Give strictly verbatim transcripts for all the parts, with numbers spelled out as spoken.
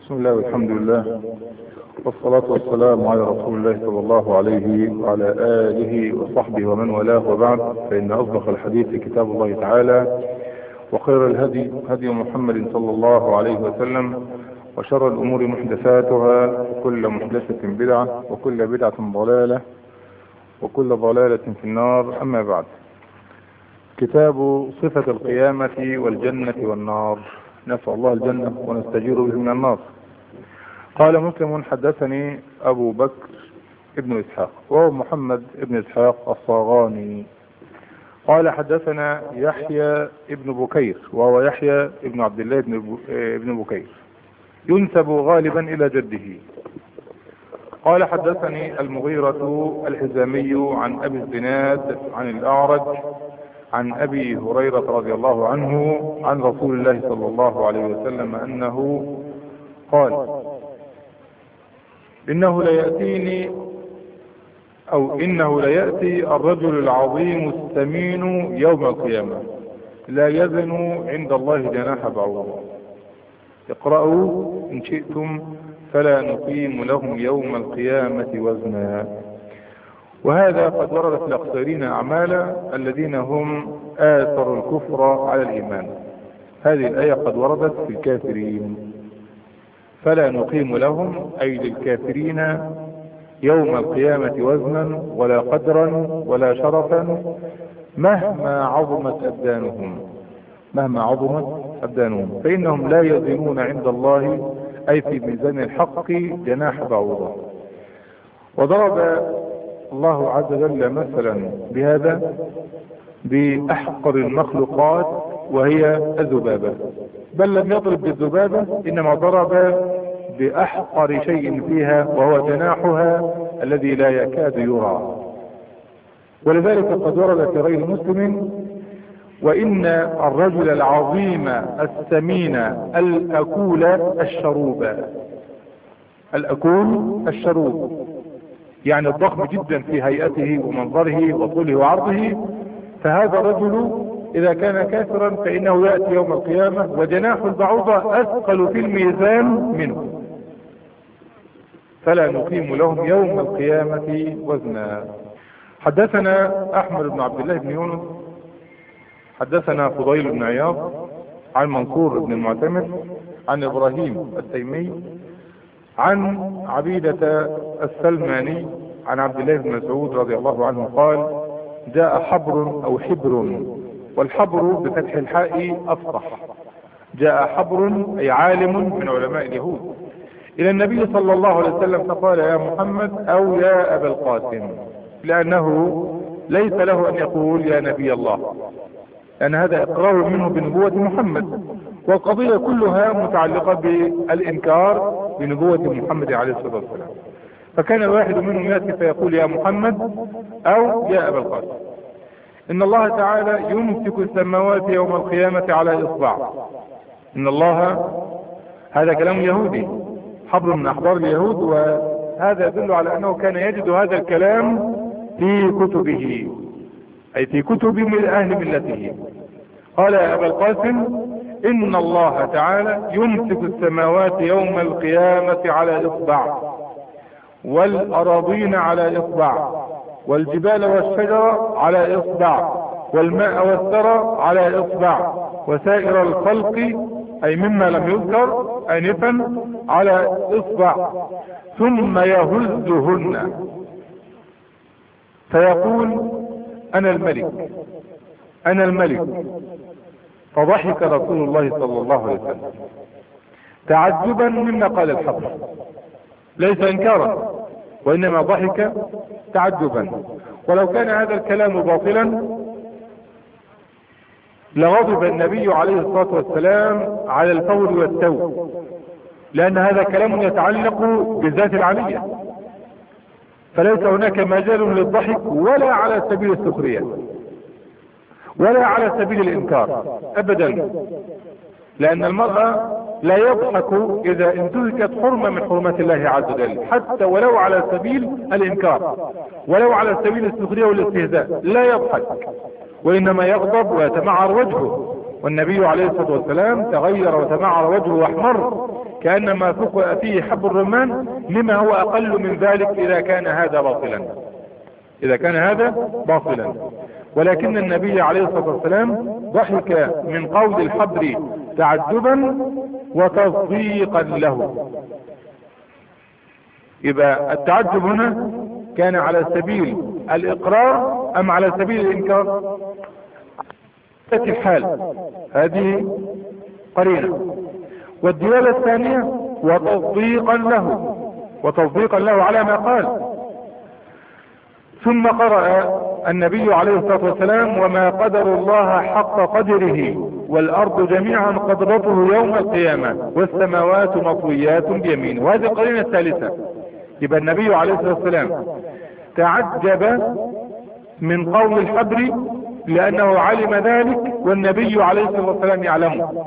بسم الله والحمد لله والصلاة والسلام على رسول الله صلى الله عليه وعلى آله وصحبه ومن والاه، وبعد، فإن أصدق الحديث كتاب الله تعالى، وخير الهدي هدي محمد صلى الله عليه وسلم، وشر الأمور محدثاتها، وكل محدثة بدعة، وكل بدعة ضلالة، وكل ضلالة في النار. أما بعد، كتاب صفة القيامة والجنة والنار. نسأل الله الجنة ونستجير به من النار. قال مسلم: حدثني أبو بكر ابن إسحاق، وهو محمد ابن إسحاق الصاغاني، قال: حدثنا يحيى ابن بكير، وهو يحيى ابن عبد الله ابن بكير، ينسب غالبا إلى جده. قال: حدثني المغيرة الحزامي عن أبي الزناد عن الأعرج عن أبي هريرة رضي الله عنه عن رسول الله صلى الله عليه وسلم أنه قال: إنه ليأتيني أو إنه ليأتي الرجل العظيم الثمين يوم القيامة، لا يزن عند الله جناح بعوضة. اقرأوا إن شئتم: فلا نقيم لهم يوم القيامة وزنا. وهذا قد ورد في الأخسرين أعمالا الذين هم آثروا الكفر على الإيمان. هذه الآية قد وردت في الكافرين: فلا نقيم لهم أي للكافرين يوم القيامة وزنا ولا قدرا ولا شرفا مهما عظمت أبدانهم مهما عظمت أبدانهم فإنهم لا يزنون عند الله أي في ميزان الحق جناح بعوضة. وضرب الله عز وجل مثلا بهذا بأحقر المخلوقات وهي الذبابة، بل لم يضرب بالذبابة، إنما ضرب بأحقر شيء فيها وهو جناحها الذي لا يكاد يرى. ولذلك قد ورد في غير مسلم: وإن الرجل العظيم الثمين الأكول الشروب. الأكول الشروب يعني الضخم جدا في هيئته ومنظره وطوله وعرضه. فهذا الرجل إذا كان كافرا فإنه يأتي يوم القيامة وجناح البعوضة أثقل في الميزان منه، فلا نقيم لهم يوم القيامة وزنا. حدثنا أحمد بن عبد الله بن يونس حدثنا فضيل بن عياض عن منصور بن المعتمر عن إبراهيم التيمي عن عبيدة السلماني عن عبد الله بن مسعود رضي الله عنه قال: جاء حبر أو حبر، والحبر بفتح الحاء أفصح. جاء حبر أي عالم من علماء اليهود إلى النبي صلى الله عليه وسلم فقال: يا محمد أو يا أبا القاسم، لأنه ليس له أن يقول يا نبي الله، لأن هذا إقرار منه بنبوة محمد، والقضية كلها متعلقة بالإنكار بنبوة محمد عليه الصلاة والسلام. فكان الواحد منهم يأتي فيقول يا محمد أو يا أبا القاسم. إن الله تعالى يمسك السماوات يوم القيامة على إصبع. إن الله، هذا كلام يهودي، حبر من أحبار اليهود، وهذا يدل على أنه كان يجد هذا الكلام في كتبه، أي في كتب من أهل ملته. قال يا أبا القاسم: إن الله تعالى يمسك السماوات يوم القيامة على إصبع، والأراضين على إصبع، والجبال والشجر على إصبع، والماء والثرى على إصبع، وسائر الخلق أي مما لم يذكر آنفا على إصبع، ثم يهزهن فيقول: أنا الملك أنا الملك. فضحك رسول الله صلى الله عليه وسلم تعجبا مما قال الحبر، ليس إنكارا، وإنما ضحك تعجبا. ولو كان هذا الكلام باطلا لغضب النبي عليه الصلاة والسلام على الفور والتو، لأن هذا كلام يتعلق بالذات العلية، فليس هناك مجال للضحك ولا على سبيل السخرية ولا على سبيل الإنكار أبدا، لأن المرأة لا يضحك إذا انتهكت حرمة من حرمات الله عز وجل، حتى ولو على سبيل الإنكار ولو على سبيل السخرية والاستهزاء، لا يضحك، وإنما يغضب ويتمعر وجهه. والنبي عليه الصلاة والسلام تغير وتمعر وجهه واحمر كأنما ثقل فيه حب الرمان لما هو أقل من ذلك إذا كان هذا باطلا، إذا كان هذا باطلا. ولكن النبي عليه الصلاة والسلام ضحك من قول الحبر تعجبا وتصديقا له. يبقى التعجب هنا كان على سبيل الإقرار أم على سبيل الإنكار؟ الحال هذه قرينة. والدلالة الثانية وتصديقا له، وتصديقا له على ما قال. ثم قرأ النبي عليه الصلاة والسلام وما قدر الله حق قدره والأرض جميعا قدرته يوم القيامة والسماوات مطويات بيمينه. وهذه القرينة الثالثة. يبقى النبي عليه الصلاة والسلام تعجب من قول الحبر لأنه علم ذلك والنبي عليه الصلاة والسلام يعلمه.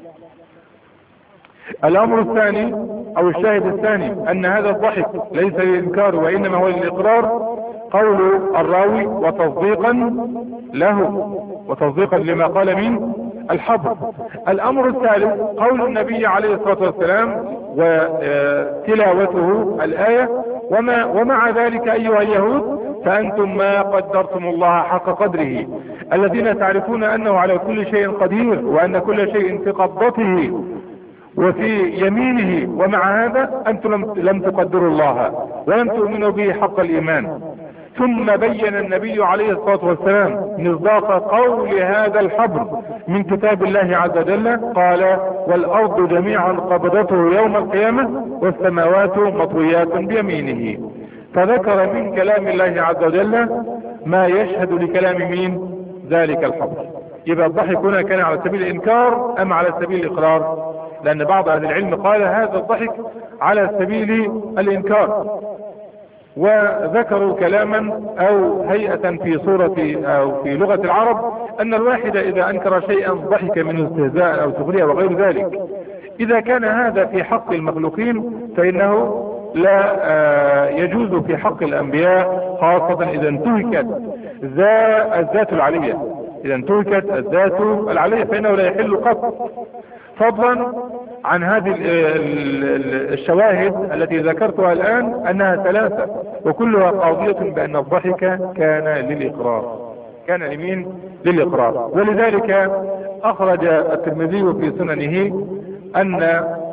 الأمر الثاني أو الشاهد الثاني أن هذا الضحك ليس للإنكار وإنما هو للإقرار، قول الراوي وتصديقا له، وتصديقا لما قال من الحبر. الأمر الثالث قول النبي عليه الصلاة والسلام وتلاوته الآية وما ومع ذلك أيها اليهود فأنتم ما قدرتم الله حق قدره، الذين تعرفون أنه على كل شيء قدير وأن كل شيء في قبضته وفي يمينه، ومع هذا أنتم لم تقدروا الله ولم تؤمنوا به حق الإيمان. ثم بين النبي عليه الصلاة والسلام مصداق قول هذا الحبر من كتاب الله عز وجل، قال والأرض جميعا قبضته يوم القيامة والسماوات مطويات بيمينه. فذكر من كلام الله عز وجل ما يشهد لكلام مين؟ ذلك الحبر. يبقى الضحك هنا كان على سبيل الإنكار أم على سبيل الإقرار؟ لأن بعض أهل العلم قال هذا الضحك على سبيل الإنكار، وذكروا كلاما أو هيئة في صورة أو في لغة العرب أن الواحد إذا أنكر شيئا ضحك من استهزاء أو سخرية وغير ذلك. إذا كان هذا في حق المخلوقين فإنه لا يجوز في حق الأنبياء، خاصة إذا انتهكت الذات العلية، إذا انتهكت الذات العلية فإنه لا يحل قط، فضلا عن هذه الشواهد التي ذكرتها الآن أنها ثلاثة وكلها قاضية بأن الضحك كان للإقرار، كان لمين؟ للإقرار. ولذلك أخرج الترمذي في سننه أن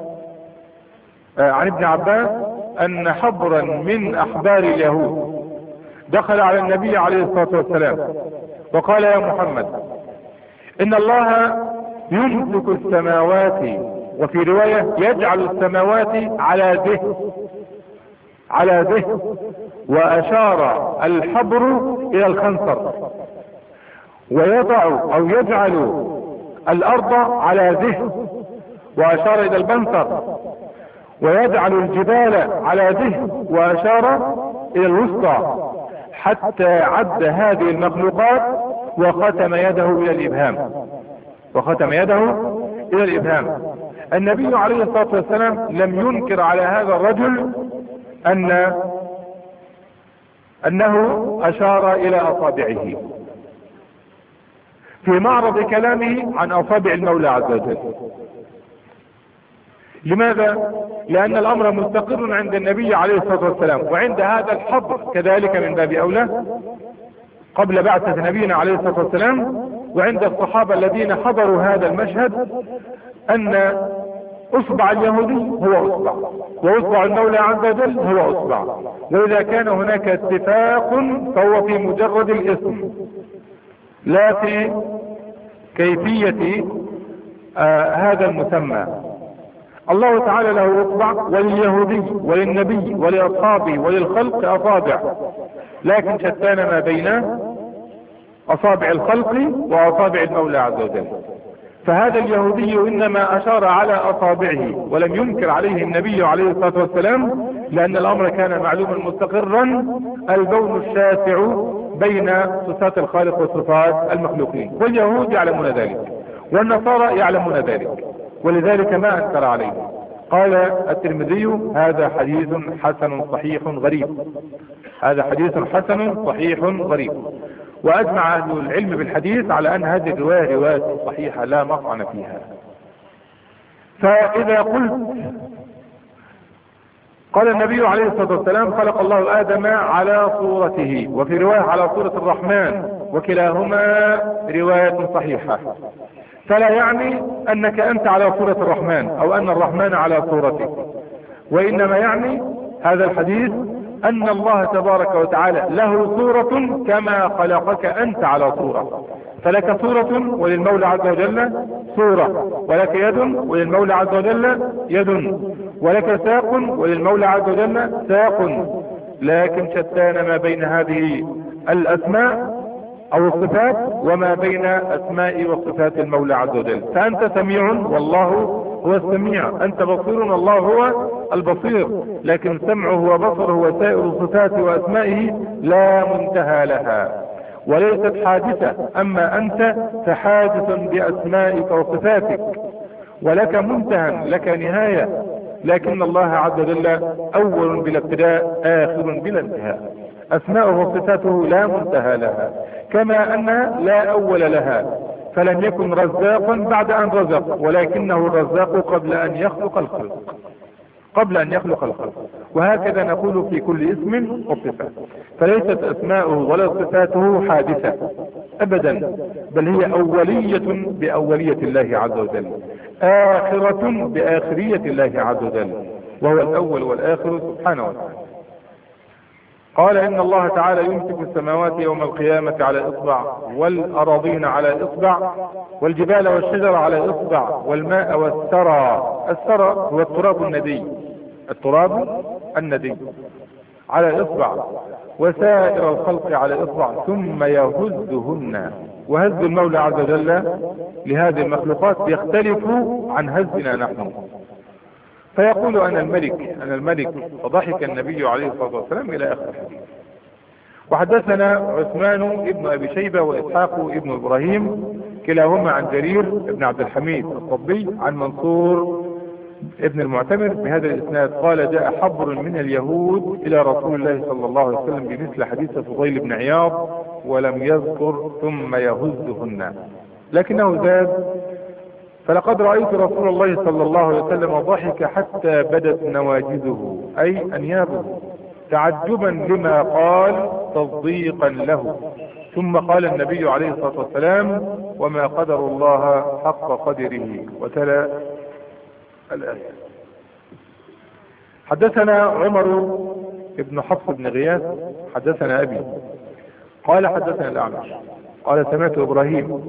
عن ابن عباس أن حبرا من أحبار اليهود دخل على النبي عليه الصلاة والسلام وقال يا محمد إن الله يمسك السماوات، وفي رواية يجعل السماوات على ذهن على ذهن وأشار الحبر إلى الخنصر، ويضع أو يجعل الأرض على ذهن وأشار إلى البنصر، ويجعل الجبال على ذهن وأشار إلى الوسطى، حتى عد هذه المخلوقات وختم يده إلى الإبهام وختم يده إلى الإبهام. النبي عليه الصلاة والسلام لم ينكر على هذا الرجل أن أنه أشار إلى أصابعه في معرض كلامه عن أصابع المولى عز وجل. لماذا؟ لأن الأمر مستقر عند النبي عليه الصلاة والسلام، وعند هذا الحبر كذلك من باب أولى قبل بعثة نبينا عليه الصلاة والسلام، وعند الصحابة الذين حضروا هذا المشهد، أن أصبع اليهودي هو أصبع وأصبع المولى عز وجل هو أصبع. وإذا كان هناك اتفاق فهو في مجرد الاسم لا في كيفية آه هذا المسمى. الله تعالى له أصبع، ولليهودي وللنبي ولأصحابه وللخلق أصابع، لكن شتان ما بين أصابع الخلق وأصابع المولى عز وجل. فهذا اليهودي إنما أشار على أصابعه ولم ينكر عليه النبي عليه الصلاة والسلام، لأن الأمر كان معلوما مستقرا، البون الشاسع بين صفات الخالق وصفات المخلوقين، واليهود يعلمون ذلك والنصارى يعلمون ذلك، ولذلك ما أنكر عليه. قال الترمذي هذا حديث حسن صحيح غريب، هذا حديث حسن صحيح غريب. وأجمع أهل العلم بالحديث على أن هذه الرواية رواية صحيحة لا مطعن فيها. فإذا قلت قال النبي عليه الصلاة والسلام خلق الله آدم على صورته، وفي رواية على صورة الرحمن، وكلاهما رواية صحيحة، فلا يعني أنك أنت على صورة الرحمن أو أن الرحمن على صورتك، وإنما يعني هذا الحديث أن الله تبارك وتعالى له صورة كما خلقك أنت على صورة، فلك صورة وللمولى عز وجل صورة، ولك يد وللمولى عز وجل يد، ولك ساق وللمولى عز وجل ساق، لكن شتان ما بين هذه الأسماء أو الصفات وما بين أسماء وصفات المولى عز وجل. فأنت سميع والله هو السميع، أنت بصير والله هو البصير، لكن سمعه وبصره وسائر صفاته وأسمائه لا منتهى لها وليست حادثة، أما أنت فحادث بأسمائك وصفاتك، ولك منتهى لك نهاية، لكن الله عز وجل أول بلا ابتداء آخر بلا انتهاء، أسماءه وصفاته لا منتهى لها، كما أنها لا أول لها، فلم يكن رزاقا بعد أن رزق، ولكنه الرزاق قبل أن يخلق الخلق، قبل أن يخلق الخلق، وهكذا نقول في كل اسم وصفة، فليست أسماؤه ولا صفاته حادثة أبدا، بل هي أولية بأولية الله عز وجل، آخرة بآخرية الله عز وجل، وهو الأول والآخر سبحانه وتعالى. قال إن الله تعالى يمسك السماوات يوم القيامة على إصبع، والأراضين على إصبع، والجبال والشجر على إصبع، والماء والثرى، الثرى هو التراب الندي، التراب الندي على إصبع، وسائر الخلق على إصبع، ثم يهزهن. وهز المولى عز وجل لهذه المخلوقات يختلف عن هزنا نحن، فيقول أنا الملك أنا الملك، فضحك النبي عليه الصلاة والسلام إلى آخر الحديث. وحدثنا عثمان ابن أبي شيبة وإسحاق ابن إبراهيم كلاهما عن جرير ابن عبد الحميد الطبي عن منصور ابن المعتمر بهذا الإسناد قال جاء حبر من اليهود إلى رسول الله صلى الله عليه وسلم بمثل حديث فضيل بن عياض، ولم يذكر ثم يهزهن، لكنه زاد فلقد رأيت رسول الله صلى الله عليه وسلم ضحك حتى بدت نواجذه أي أنيابه تعجبا لما قال تصديقا له، ثم قال النبي عليه الصلاة والسلام وما قدر الله حق قدره، وتلا الآية. حدثنا عمر بن حفص بن غياث حدثنا أبي قال حدثنا الأعمش قال سمعت إبراهيم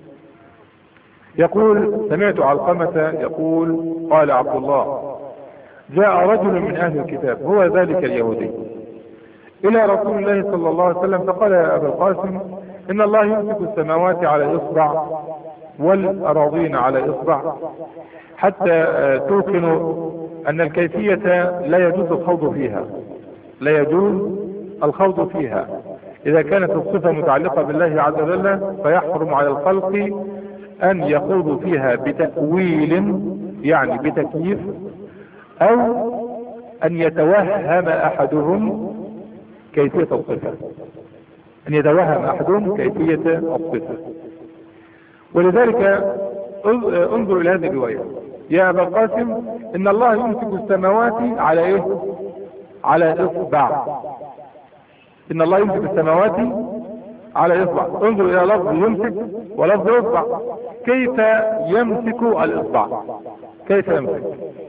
يقول سمعت علقمة يقول قال عبد الله جاء رجل من أهل الكتاب هو ذلك اليهودي إلى رسول الله صلى الله عليه وسلم فقال يا أبا القاسم إن الله يمسك السماوات على إصبع والأراضين على إصبع حتى توقن أن الكيفية لا يجوز الخوض فيها لا يجوز الخوض فيها إذا كانت الصفة متعلقة بالله عز وجل فيحرم على الخلق أن يخوضوا فيها بتأويل يعني بتكييف، أو أن يتوهم أحدهم كيفية الصفة أن يتوهم أحدهم كيفية الصفة. ولذلك انظر إلى هذه الرواية يا أبا القاسم إن الله يمسك السماوات على إيه؟ على إصبع. إن الله يمسك السماوات على إصبع. انظر إلى لفظ يمسك ولفظ إصبع. كيف يمسك الإصبع؟ كيف يمسك؟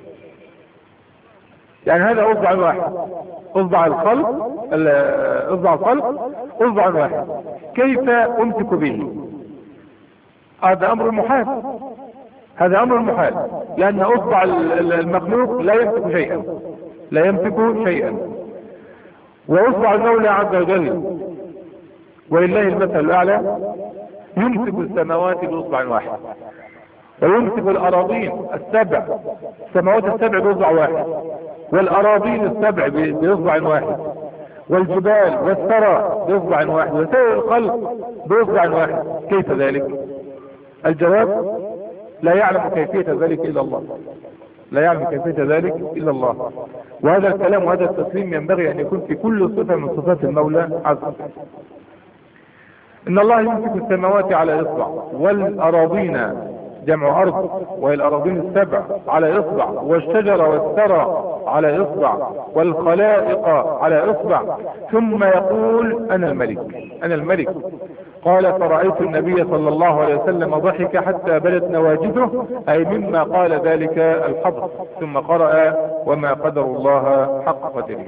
يعني هذا أصبع واحد، أصبع الخلق أصبع الخلق أصبع واحد، كيف أمسك به؟ هذا أمر محال، هذا أمر محال، لأن أصبع المخلوق لا يمسك شيئا لا يمسك شيئا وأصبع المولى عز وجل ولله المثل الأعلى يمسك السماوات بأصبع واحد، ويمسك الأراضين السبع، السماوات السبع بأصبع واحد، والأراضين السبع بأصبع واحد، والجبال والثرى بأصبع واحد، وسائر الخلق بأصبع واحد. كيف ذلك؟ الجواب لا يعلم كيفية ذلك إلا الله، لا يعلم كيفية ذلك إلا الله. وهذا الكلام وهذا التسليم ينبغي أن يكون في كل صفة من صفات المولى عز وجل. إن الله يمسك السماوات على إصبع والأراضين جمع أرض، وهي الأراضين السبع على إصبع، والشجر والثرى على إصبع، والخلائق على إصبع، ثم يقول أنا الملك أنا الملك. قال فرأيت النبي صلى الله عليه وسلم ضحك حتى بدت نواجذه، أي مما قال ذلك الحبر، ثم قرأ وما قدر الله حق قدره.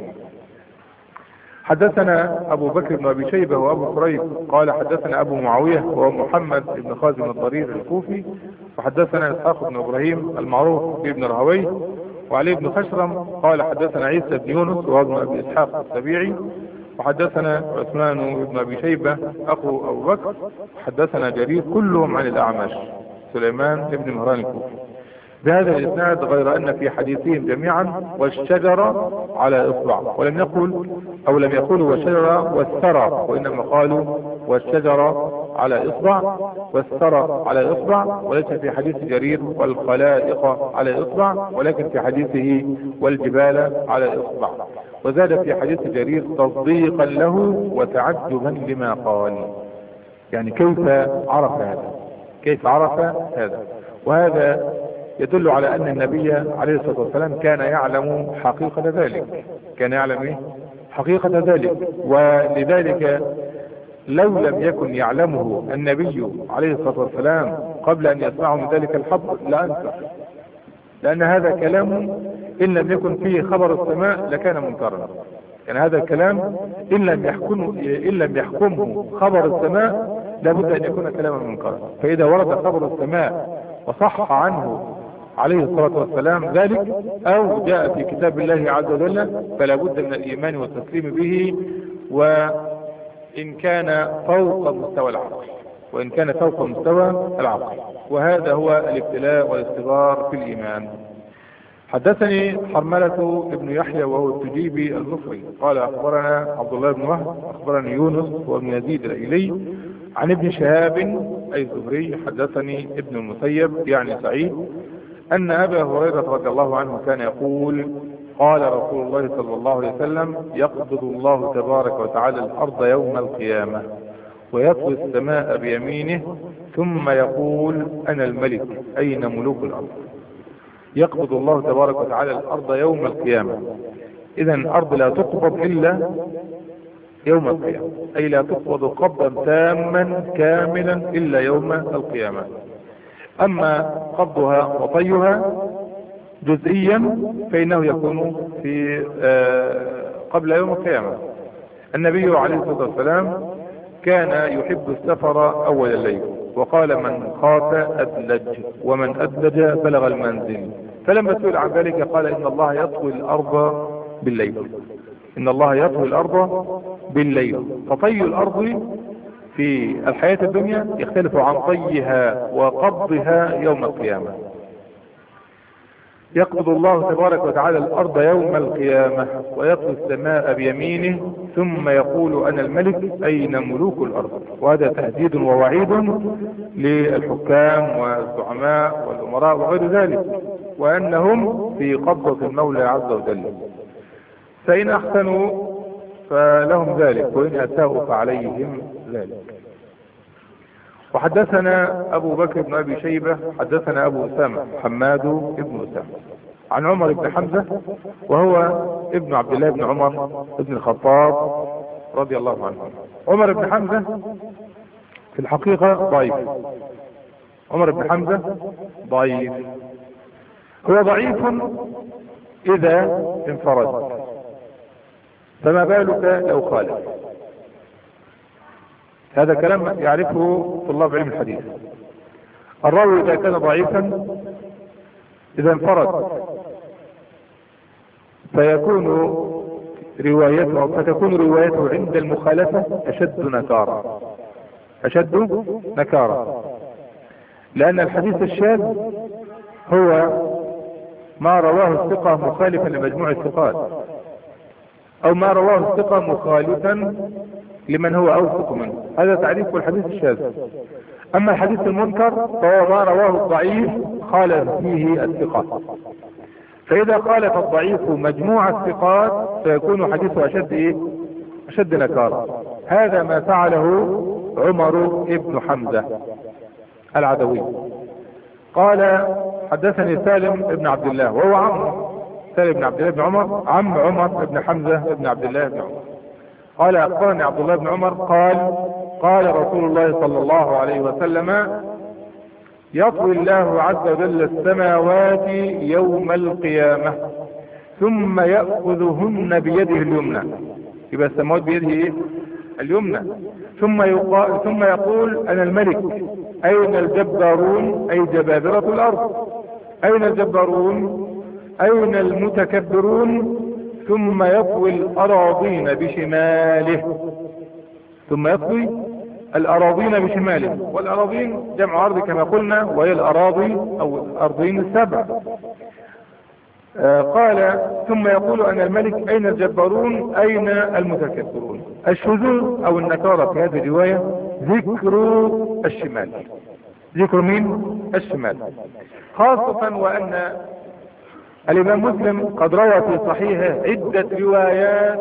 حدثنا أبو بكر بن أبي شيبة وأبو كريب قال حدثنا أبو معاوية وهو محمد بن خازم الضرير الكوفي، وحدثنا إسحاق بن إبراهيم المعروف بابن رهوي، وعلي بن خشرم قال حدثنا عيسى بن يونس وهو ابن أبي إسحاق السبيعي، وحدثنا عثمان بن أبي شيبة أخو أبو بكر، وحدثنا جرير، كلهم عن الأعمش سليمان بن مهران الكوفي بهذا الإسناد، غير أن في حديثهم جميعا والشجرة على إصبع، ولم يقل أو لم يقولوا والشجرة والثرى، وإنما قالوا والشجرة على إصبع والثرى على إصبع، وليس في حديث جرير والخلائق على إصبع، ولكن في حديثه والجبال على إصبع. وزاد في حديث جرير تصديقا له وتعجبا لما قال، يعني كيف عرف هذا كيف عرف هذا وهذا يدل على أن النبي عليه الصلاة والسلام كان يعلم حقيقة ذلك كان يعلم إيه؟ حقيقة ذلك، ولذلك لو لم يكن يعلمه النبي عليه الصلاة والسلام قبل أن يسمعه من ذلك الحبر لأنكر، لأن هذا كلام إن لم يكن فيه خبر السماء لكان منكرا. يعني هذا الكلام إن لم يحكمه إن لم يحكمه خبر السماء لابد أن يكون كلاما منكرا. فإذا ورد خبر السماء وصح عنه عليه الصلاة والسلام ذلك، أو جاء في كتاب الله عز وجل، فلا بد من الإيمان والتسليم به، وإن كان فوق مستوى العقل وإن كان فوق مستوى العقل وهذا هو الابتلاء والاختبار في الإيمان. حدثني حرملة ابن يحيى وهو التجيبي المصري قال أخبرنا عبد الله بن وهب أخبرني يونس وابن يزيد الأيلي عن ابن شهاب أي الزهري حدثني ابن المسيب يعني سعيد أن أبا هريرة رضي الله عنه كان يقول قال رسول الله صلى الله عليه وسلم يقبض الله تبارك وتعالى الأرض يوم القيامة ويطوي السماء بيمينه ثم يقول أنا الملك أين ملوك الأرض. يقبض الله تبارك وتعالى الأرض يوم القيامة، إذن الأرض لا تقبض إلا يوم القيامة، أي لا تقبض قبضا تاما كاملا إلا يوم القيامة. أما قبضها وطيها جزئيا فإنه يكون في قبل يوم القيامة. النبي عليه الصلاة والسلام كان يحب السفر أول الليل، وقال من خاف أدلج ومن أدلج بلغ المنزل، فلما سئل عن ذلك قال إن الله يطوي الأرض بالليل إن الله يطوي الأرض بالليل فطي الأرض في الحياة الدنيا يختلف عن طيها وقبضها يوم القيامة. يقبض الله تبارك وتعالى الأرض يوم القيامة ويطوي السماء بيمينه ثم يقول أنا الملك أين ملوك الأرض. وهذا تهديد ووعيد للحكام والزعماء والأمراء وغير ذلك، وأنهم في قبضة المولى عز وجل، فإن أحسنوا فلهم ذلك وإن أساءوا فعليهم ذلك. وحدثنا أبو بكر بن أبي شيبة حدثنا أبو أسامة حماد بن أسامة عن عمر بن حمزة وهو ابن عبد الله بن عمر بن الخطاب رضي الله عنه. عمر بن حمزة في الحقيقة ضعيف عمر بن حمزة ضعيف هو ضعيف إذا انفرد، فما بالك لو خالف. هذا كلام يعرفه طلاب علم الحديث. الراوي إذا كان ضعيفا إذا انفرد فيكون روايته أو فتكون روايته عند المخالفة أشد نكارة أشد نكارة لأن الحديث الشاذ هو ما رواه الثقة مخالفا لمجموع الثقات، أو ما رواه الثقة مخالفا لمن هو أوثق منه. هذا تعريف الحديث الشاذ. أما الحديث المنكر فهو ما رواه الضعيف خالف فيه الثقة، فإذا خالف الضعيف مجموع الثقات فيكون حديثه أشد إيه؟ أشد نكارة. هذا ما فعله عمر بن حمزة العدوي، قال حدثني سالم بن عبد الله وهو عم سالم بن عبد الله بن عمر عم عمر بن حمزة بن عبد الله بن عمر قال أخبرني عبد الله بن عمر قال قال رسول الله صلى الله عليه وسلم يطوي الله عز وجل السماوات يوم القيامة ثم يأخذهن بيده اليمنى. يبقى السماوات بيده ايه؟ اليمنى. ثم يقال ثم يقول انا الملك اين الجبارون اي جبابرة الارض اين الجبارون اين المتكبرون ثم يطوي الاراضين بشماله ثم يطوي الاراضين بشماله. والاراضين جمع ارض كما قلنا وهي الاراضي او الارضين السبع. آه قال ثم يقول انا الملك اين الجبارون اين المتكبرون. الشذوذ او النكارة في هذه الرواية ذكر الشمال. ذكر مين؟ الشمال. خاصة وان الامام مسلم قد روى في صحيحه عدة روايات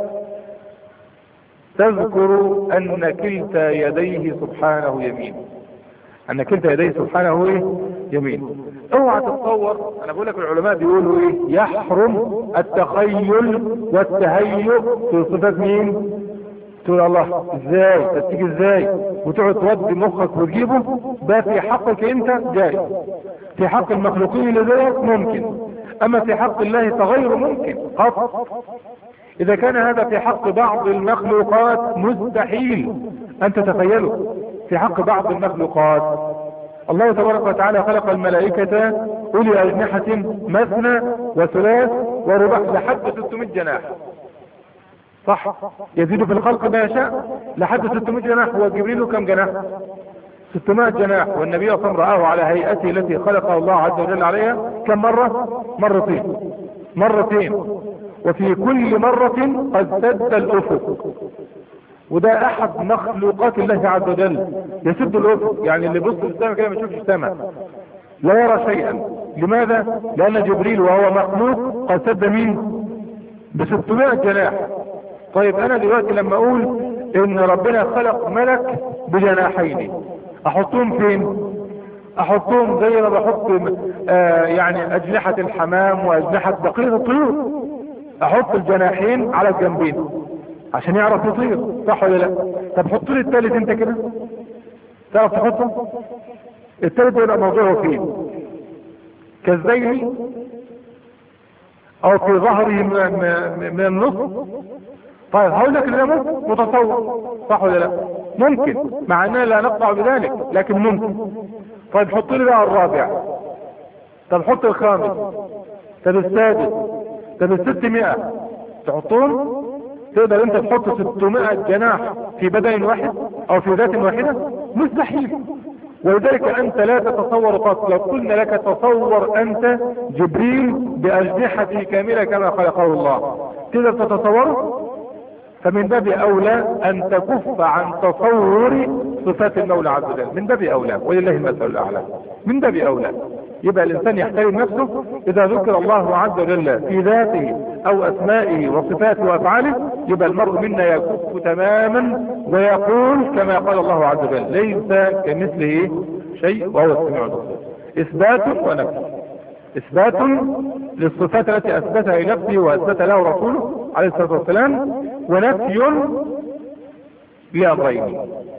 تذكر ان كلتا يديه سبحانه يمين. ان كلتا يديه سبحانه ايه؟ يمين. اوعى تتصور، انا بقول لك العلماء بيقولوا ايه؟ يحرم التخيل والتهيؤ في صفات مين؟ تقول الله ازاي تيجي ازاي وتقعد تودي مخك وتجيبه. ده في حقك انت جاي، في حق المخلوقين اللي زيك ممكن، اما في حق الله فغير ممكن قط. اذا كان هذا في حق بعض المخلوقات مستحيل ان تتخيله. في حق بعض المخلوقات الله تبارك وتعالى خلق الملائكة اولي اجنحة مثنى وثلاث ورباع لحد ستمائة جناح، صح؟ يزيد في الخلق ما يشاء لحد ستمائة جناح. وجبريل كم جناح؟ ستمائة جناح. والنبي صلى الله عليه وسلم رآه على هيئته التي خلقه الله عز وجل عليها كم مرة؟ مرتين مرتين وفي كل مرة قد سد الأفق. وده احد مخلوقات الله عز وجل يسد الأفق، يعني اللي بص للسماء كده ما يشوفش السماء، لا يرى شيئا. لماذا؟ لأن جبريل وهو مخلوق قد سد مين؟ بستمائة جناح. طيب انا دلوقتي لما اقول ان ربنا خلق ملك بجناحين احطهم فين؟ احطهم زي ما بحط آه يعني اجنحة الحمام واجنحة بقية الطيور. احط الجناحين على الجنبين عشان يعرف يطير، صح ولا لا؟ طب حط لي الثالث انت كده، تعرف تحطه؟ الثالث يبقى موضوعه فين؟ كالزين او في ظهره من, من النص. طيب هقول لك ان ده ممكن متصور، صح ولا لا؟ ممكن، مع اننا لا نقطع بذلك لكن ممكن. طيب حط لي بقى الرابع، طب حط الخامس، طب السادس، طب الستمائة. تحطون؟ تقدر انت تحط ستمائة جناح في بدن واحد او في ذات واحدة؟ مستحيل. ولذلك انت لا تتصور قط. لو قلنا لك تصور انت جبريل باجنحته كاملة كما خلقه الله، تقدر تتصوره؟ فمن باب اولى ان تكف عن تصور صفات المولى عز وجل، من باب اولى، ولله المثل الاعلى. من باب اولى يبقى الانسان يحترم نفسه اذا ذكر الله عز وجل في ذاته او اسمائه وصفاته وافعاله، يبقى المرء منا يكف تماما ويقول كما قال الله عز وجل ليس كمثله شيء وهو السميع البصير. اثبات ونفي، اثبات للصفات التي اثبتها لنفسه واثبت له رسوله عليه الصلاة والسلام، ونفي لامرين: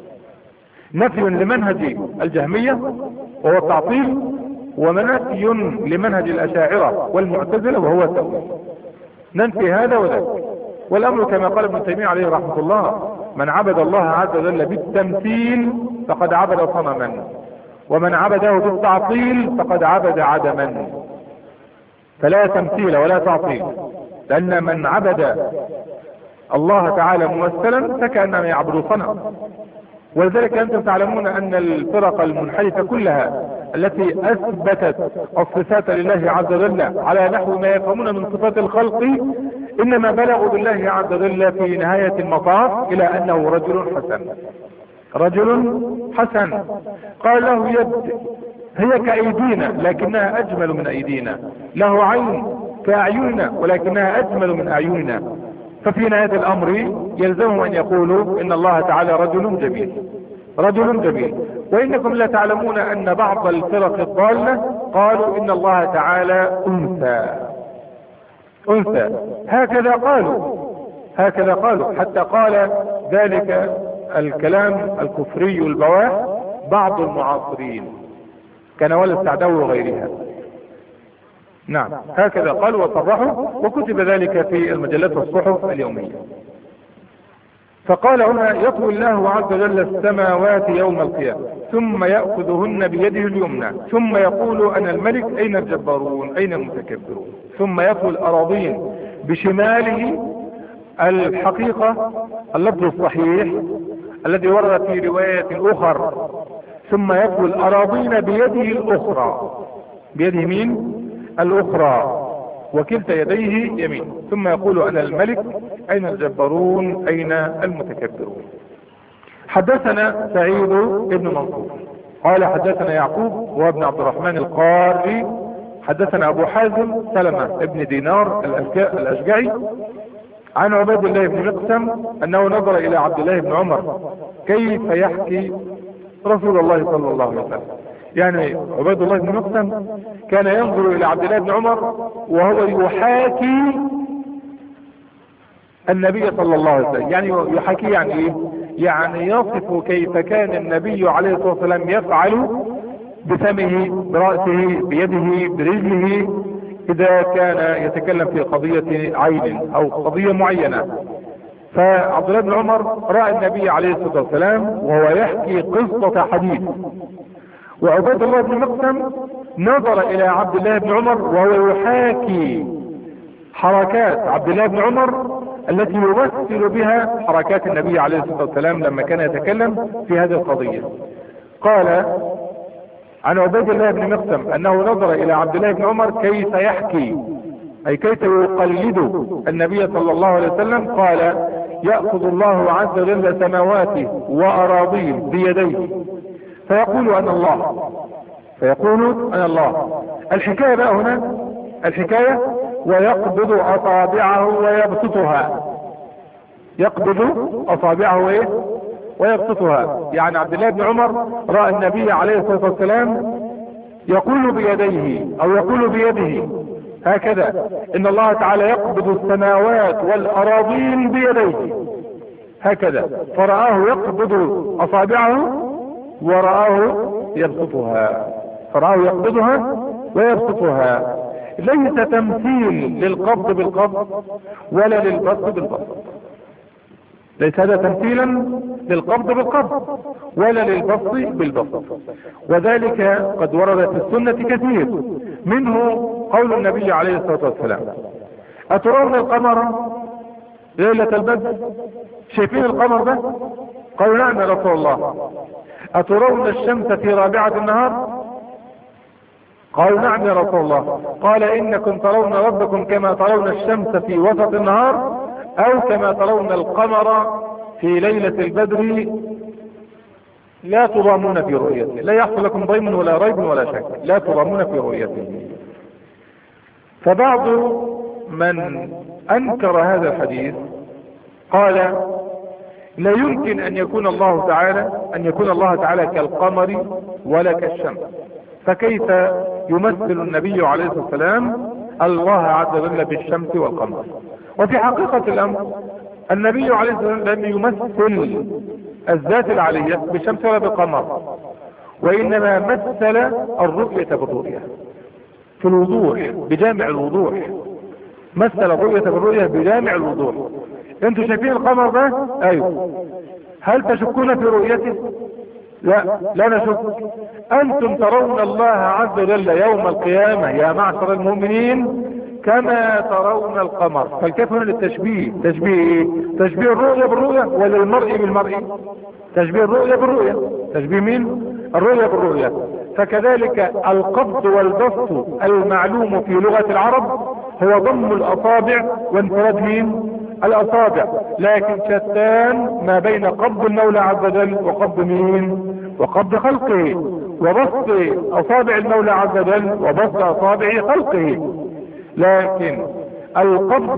نفي لمنهج الجهمية وهو التعطيل، ونفي لمنهج الاشاعرة والمعتزلة وهو التأويل. ننفي هذا وذاك. والامر كما قال ابن تيمية عليه رحمة الله: من عبد الله عز وجل بالتمثيل فقد عبد صنما، ومن عبده بالتعطيل فقد عبد عدما. فلا تمثيل ولا تعطيل، لان من عبد الله تعالى ممثلا فكأنما يعبد صنما. ولذلك انتم تعلمون ان الفرق المنحرفة كلها التي اثبتت الصفات لله عز وجل على نحو ما يفهمون من صفات الخلق، انما بلغوا بالله عز وجل في نهاية المطاف الى انه رجل حسن. رجل حسن قال له يد هي كأيدينا لكنها اجمل من ايدينا، له عين كأعيننا ولكنها اجمل من اعيننا. ففي نهاية الامر يلزمهم ان يقولوا ان الله تعالى رجل جميل، رجل جميل. وانكم لا تعلمون ان بعض الفرق الضالة قالوا إن الله تعالى أنثى أنثى هكذا قالوا هكذا قالوا حتى قال ذلك الكلام الكفري البواح بعض المعاصرين كان ولا استعدوا غيرها. نعم هكذا قالوا وصرحوا وكتب ذلك في المجلات والصحف اليومية. فقال هنا يطوي الله عز وجل السماوات يوم القيامة ثم يأخذهن بيده اليمنى ثم يقول أنا الملك أين الجبارون أين المتكبرون ثم يطوي الأراضين بشماله. الحقيقة اللفظ الصحيح الذي ورد في رواية أخر ثم يطوي الأراضين بيده الأخرى بيده مين؟ الأخرى وكلتا يديه يمين ثم يقول أنا الملك أين الجبارون أين المتكبرون. حدثنا سعيد بن منصور قال حدثنا يعقوب وابن عبد الرحمن القاري حدثنا أبو حازم سلمة ابن دينار الأشجعي عن عبيد الله بن مقسم أنه نظر إلى عبد الله بن عمر كيف يحكي رسول الله صلى الله عليه وسلم. يعني عبيد الله بن مقسم كان ينظر إلى عبد الله بن عمر وهو يحاكي النبي صلى الله عليه وسلم. يعني يحاكي يعني إيه؟ يعني يصف كيف كان النبي عليه الصلاة والسلام يفعل بفمه برأسه بيده برجله إذا كان يتكلم في قضية عين أو قضية معينة. فعبد الله بن عمر رأى النبي عليه الصلاة والسلام وهو يحكي قصة حديث وعبيد الله بن مقسم نظر إلى عبد الله بن عمر وهو يحاكي حركات عبد الله بن عمر التي يمثل بها حركات النبي عليه الصلاة والسلام لما كان يتكلم في هذه القضية. قال عن عبيد الله بن مقسم أنه نظر إلى عبد الله بن عمر كيف يحكي أي كيف يقلد النبي صلى الله عليه وسلم. قال يأخذ الله عز وجل سماواته وأراضيه بيديه فيقول أنا الله فيقول أنا الله. الحكاية بقى هنا الحكاية ويقبض أصابعه ويبسطها يقبض أصابعه إيه؟ ويبسطها. يعني عبد الله بن عمر رأى النبي عليه الصلاة والسلام يقول بيديه أو يقول بيده هكذا إن الله تعالى يقبض السماوات والأراضين بيديه هكذا فرآه يقبض أصابعه ورآه يبسطها فرآه يقبضها ويبسطها. ليس تمثيل للقبض بالقبض ولا للبسط بالبسط. ليس هذا تمثيلا للقبض بالقبض ولا للبسط بالبسط. وذلك قد ورد في السنة كثير منه قول النبي عليه الصلاة والسلام أترون القمر ليلة البدر شايفين القمر ده؟ قالوا نعم يا رسول الله. أترون الشمس في رابعة النهار؟ قالوا نعم يا رسول الله. قال إنكم ترون ربكم كما ترون الشمس في وسط النهار أو كما ترون القمر في ليلة البدر لا تضامون في رؤيته لا يحصل لكم ضيم ولا ريب ولا شك لا تضامون في رؤيته. فبعض من أنكر هذا الحديث قال لا يمكن أن يكون الله تعالى أن يكون الله تعالى كالقمر ولا كالشمس. فكيف يمثل النبي عليه الصلاة والسلام الله عز وجل بالشمس والقمر؟ وفي حقيقة الأمر النبي عليه الصلاة والسلام لم يمثل الذات العلية بالشمس ولا بالقمر وإنما مثل الرؤية بالرؤية في الوضوح بجامع الوضوح. مثل الرؤية بالرؤية بجامع الوضوح. انتوا شايفين القمر ده؟ ايوه. هل تشكون في رؤيته؟ لا لا نشك. انتم ترون الله عز وجل يوم القيامة يا معشر المؤمنين كما ترون القمر. فالكيف هنا للتشبيه. تشبيه ايه؟ تشبيه الرؤية بالرؤية ولا المرء بالمرء؟ تشبيه الرؤية بالرؤية. تشبيه مين؟ الرؤية بالرؤية. فكذلك القبض والبسط المعلوم في لغة العرب هو ضم الأصابع وانفراد مين؟ الأصابع. لكن شتان ما بين قبض المولى عز وجل وقبض مين؟ وقبض خلقه وبسط أصابع المولى عز وجل وبسط أصابع خلقه. لكن القبض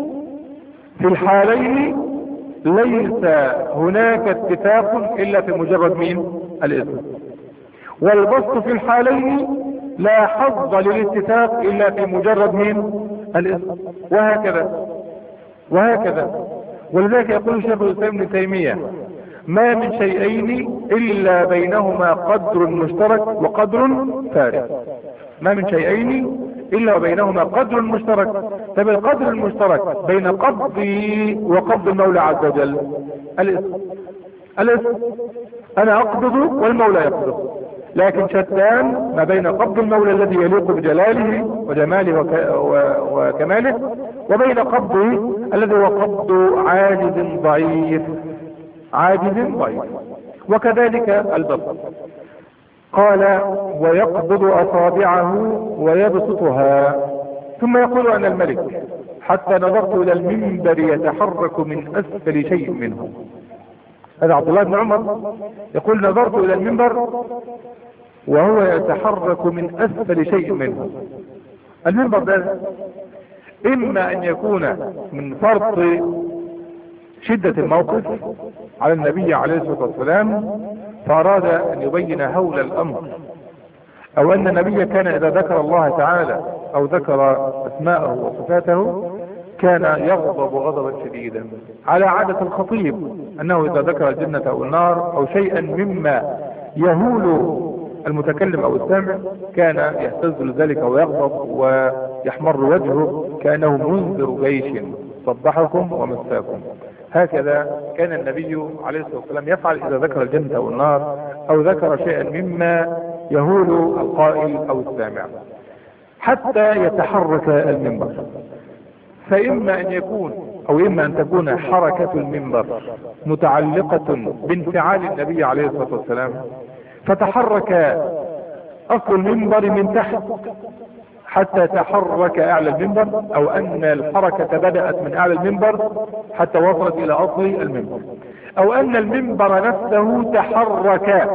في الحالين ليس هناك اتفاق إلا في مجرد مين؟ الاسم. والبسط في الحالين لا حظ للاتفاق الا في مجرد من الاسم، وهكذا وهكذا. ولذلك يقول شيخ الاسلام ابن تيمية: ما من شيئين الا بينهما قدر مشترك وقدر فارق. ما من شيئين الا وبينهما قدر مشترك. طب القدر المشترك بين قبضي وقبض المولى عز وجل الاسم. الاسم انا اقبض والمولى يقبض، لكن شتان ما بين قبض المولى الذي يليق بجلاله وجماله وك... و... وكماله، وبين قبضه الذي هو قبض عاجز ضعيف. عاجز ضعيف. وكذلك البسط. قال: ويقبض اصابعه ويبسطها. ثم يقول: انا الملك حتى نظرت الى المنبر يتحرك من اسفل شيء منه. هذا عبد الله بن عمر يقول: نظرت الى المنبر وهو يتحرك من اسفل شيء منه. المنبر ده اما ان يكون من فرط شدة الموقف على النبي عليه الصلاة والسلام فاراد ان يبين هول الامر، او ان النبي كان اذا ذكر الله تعالى او ذكر اسماءه وصفاته كان يغضب غضبا شديدا، على عادة الخطيب انه اذا ذكر الجنة او النار او شيئا مما يهول المتكلم او السامع كان يهتز لذلك ويغضب ويحمر وجهه كأنه منذر جيش صبحكم ومساكم. هكذا كان النبي عليه الصلاة والسلام يفعل اذا ذكر الجنة او النار او ذكر شيئا مما يهول القائل او السامع حتى يتحرك المنبر. فإما أن يكون أو إما أن تكون حركة المنبر متعلقة بانفعال النبي عليه الصلاة والسلام فتحرك أصل المنبر من تحت حتى تحرك أعلى المنبر، أو أن الحركة بدأت من أعلى المنبر حتى وصلت إلى أصل المنبر، أو أن المنبر نفسه تحرك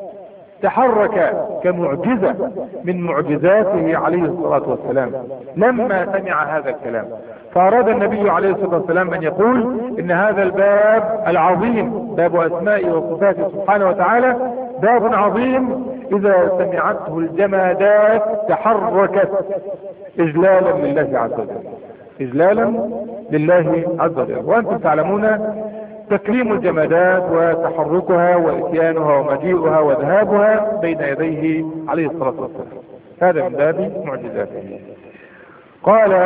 تحرك كمعجزة من معجزاته عليه الصلاة والسلام لما سمع هذا الكلام. فأراد النبي عليه الصلاة والسلام أن يقول إن هذا الباب العظيم، باب أسمائه وصفاته سبحانه وتعالى، باب عظيم إذا سمعته الجمادات تحركت إجلالا لله عز وجل، إجلالا لله عز وجل. وأنتم تعلمون تكريم الجمادات وتحركها وإتيانها ومجيئها وذهابها بين يديه عليه الصلاة والسلام، هذا من باب معجزاته. قال: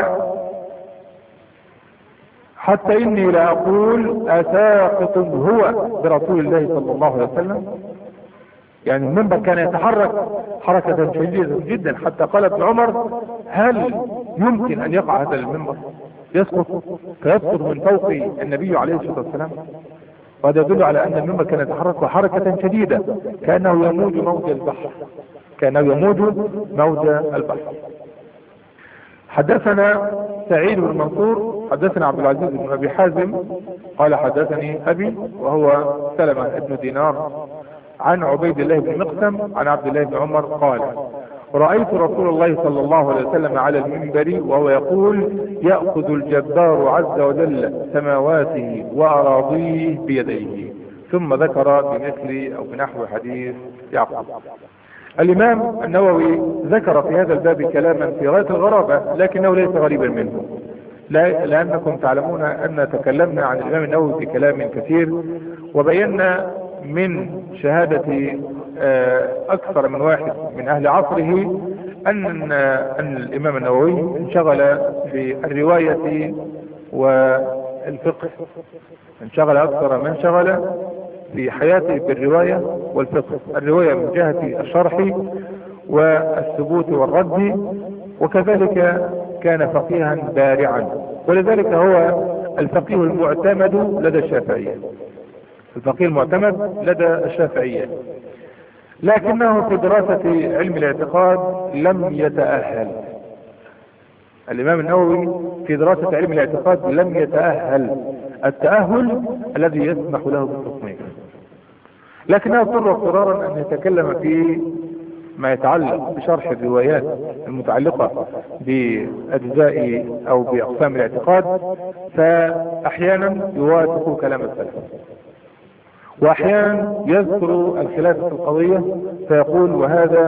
حتى إني لا أقول أساقط هو برسول الله صلى الله عليه وسلم. يعني المنبر كان يتحرك حركة شديدة جدا حتى قال ابن عمر: هل يمكن أن يقع هذا المنبر يسقط فيسقط من فوق النبي عليه الصلاة والسلام؟ وهذا يدل على أن المنبر كان يتحرك حركة شديدة كأنه يموج موج البحر، كأنه يموج موج البحر. حدثنا سعيد بن منصور حدثنا عبد العزيز بن أبي حازم قال: حدثني أبي وهو سلمة بن دينار عن عبيد الله بن مقسم عن عبد الله بن عمر قال: رأيت رسول الله صلى الله عليه وسلم على المنبر وهو يقول: يأخذ الجبار عز وجل سماواته وأراضيه بيديه. ثم ذكر بمثل أو بنحو حديث يعقوب. الإمام النووي ذكر في هذا الباب كلاما في غاية الغرابة لكنه ليس غريبا منه، لا لأنكم تعلمون أن تكلمنا عن الإمام النووي في كلام كثير وبينا من شهادة أكثر من واحد من أهل عصره أن أن الإمام النووي انشغل بالرواية والفقه، انشغل أكثر من انشغل في حياته بالرواية والفقه. الرواية من جهة الشرح والثبوت والرد، وكذلك كان فقيها بارعا، ولذلك هو الفقيه المعتمد لدى الشافعية، الفقيه المعتمد لدى الشافعية. لكنه في دراسة علم الاعتقاد لم يتأهل. الإمام النووي في دراسة علم الاعتقاد لم يتأهل التأهل الذي يسمح له بالتصنيف، لكنه اضطر اضطرارا أن يتكلم في ما يتعلق بشرح الروايات المتعلقة بأجزاء أو بأقسام الاعتقاد، فأحيانا يوافق كلام السلف وأحيانا يذكر الخلاف في القضية فيقول: وهذا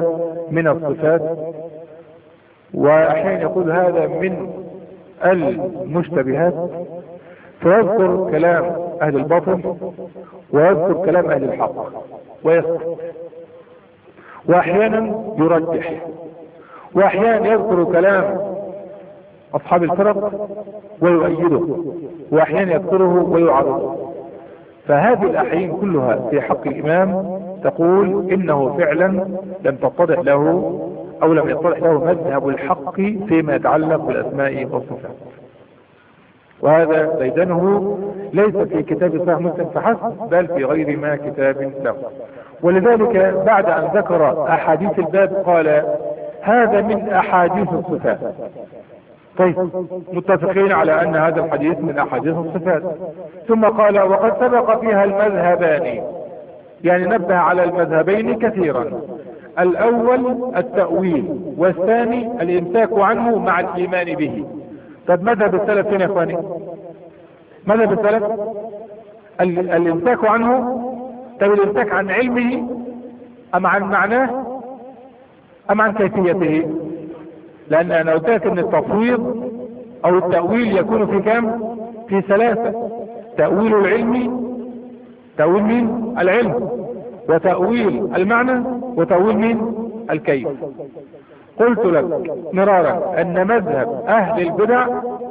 من الصفات، وأحيانا يقول هذا من المشتبهات، فيذكر كلام أهل الباطل ويذكر كلام أهل الحق ويسكت، وأحيانا يرجح، وأحيانا يذكر كلام أصحاب الفرق ويؤيده، وأحيانا يذكره ويعرضه. فهذه الأحيان كلها في حق الإمام تقول إنه فعلا لم تتضح له أو لم يتضح له مذهب الحق فيما يتعلق بالأسماء والصفات. وهذا ديدنه ليس في كتاب صحيح مسلم فحسب، بل في غير ما كتاب له. ولذلك بعد أن ذكر أحاديث الباب قال هذا من أحاديث الصفات. طيب، متفقين على أن هذا الحديث من أحاديث الصفات. ثم قال وقد سبق فيها المذهبان، يعني نبه على المذهبين كثيرا، الأول التأويل والثاني الإمساك عنه مع الإيمان به. طب مذهب السلف فين يا اخواني؟ مذهب السلف ال- الامساك عنه. طب الامساك عن علمه ام عن معناه ام عن كيفيته؟ لان انا قلت لك ان التفويض او التأويل يكون في كام؟ في ثلاثة: تأويل العلم، تأويل مين؟ العلم، وتأويل المعنى، وتأويل مين؟ الكيف. قلت لك مرارا ان مذهب اهل البدع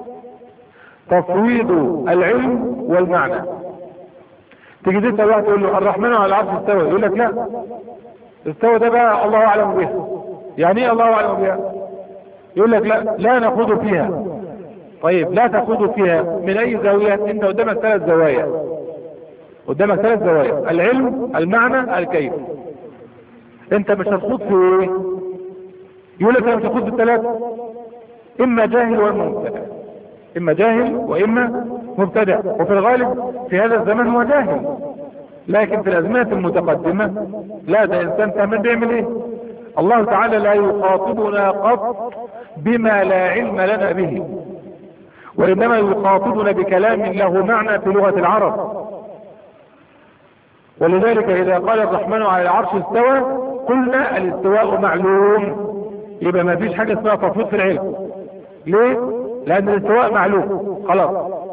تفويض العلم والمعنى. تيجي تسأل واحد تقول له الرحمن على العرش استوى، يقول لك لا، استوى ده بقى الله اعلم بها. يعني ايه الله اعلم بها؟ يقول لك لا لا نخوض فيها. طيب لا تخوض فيها من اي زاوية؟ انت قدامك ثلاث زوايا، قدامك ثلاث زوايا: العلم، المعنى، الكيف. انت مش هتخوض في ايه؟ يقول لك انا مش هخوض في الثلاثة، اما جاهل واما مبتدع، اما جاهل واما مبتدع. وفي الغالب في هذا الزمن هو جاهل، لكن في الازمنة المتقدمة لا، ده انسان فاهم بيعمل ايه. الله تعالى لا يخاطبنا قط بما لا علم لنا به، وانما يخاطبنا بكلام له معنى في لغة العرب. ولذلك اذا قال الرحمن على العرش استوى قلنا الاستواء معلوم، يبقى ما فيش حاجة اسمها تفويض في العلم. ليه؟ لان الاستواء معلوم خلاص.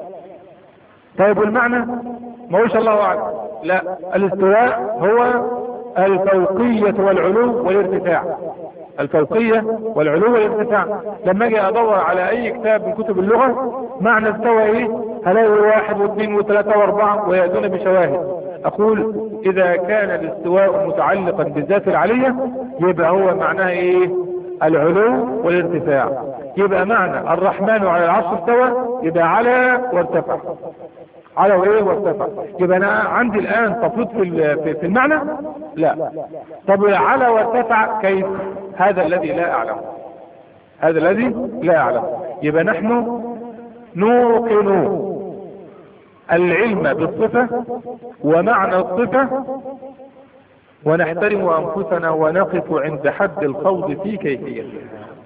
طيب والمعنى؟ ما هوش الله اعلم. لا، الاستواء هو الفوقية والعلو والارتفاع، الفوقية والعلو والارتفاع. لما اجي ادور على اي كتاب من كتب اللغة معنى استوى ايه، هلاقي واحد واثنين وثلاثة واربعة ويأتون بشواهد. اقول اذا كان الاستواء متعلقا بالذات العلية يبقى هو معناه ايه؟ العلو والارتفاع. يبقى معنى الرحمن على العرش استوى يبقى على وارتفع، على وايه وارتفع. يبقى انا عندي الان تفويض في في المعنى؟ لا. طب على وارتفع كيف؟ هذا الذي لا اعلم، هذا الذي لا اعلم. يبقى نحن نوقن العلم بالصفة ومعنى الصفة، ونحترم انفسنا ونقف عند حد الخوض في كيفيتها.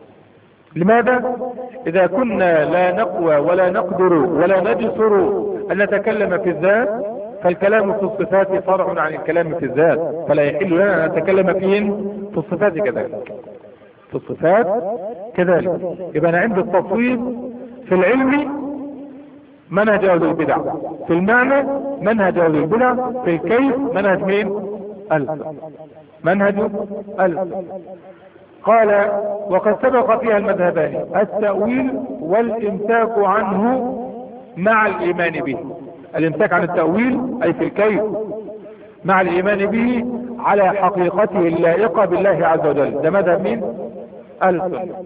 لماذا؟ اذا كنا لا نقوى ولا نقدر ولا نجسر ان نتكلم في الذات، فالكلام في الصفات فرع عن الكلام في الذات، فلا يحل لنا ان نتكلم فين؟ في الصفات كذلك، في الصفات كذلك. يبقى انا عند التفويض في العلم منهج اهل البدع، في المعنى منهج اهل البدع، في الكيف منهج مين؟ ألف، منهج ألف. قال وقد سبق فيها المذهبان التأويل والامساك عنه مع الإيمان به. الامساك عن التأويل أي في الكيف مع الإيمان به على حقيقته اللائقة بالله عز وجل. ده مذهب مين؟ ألف،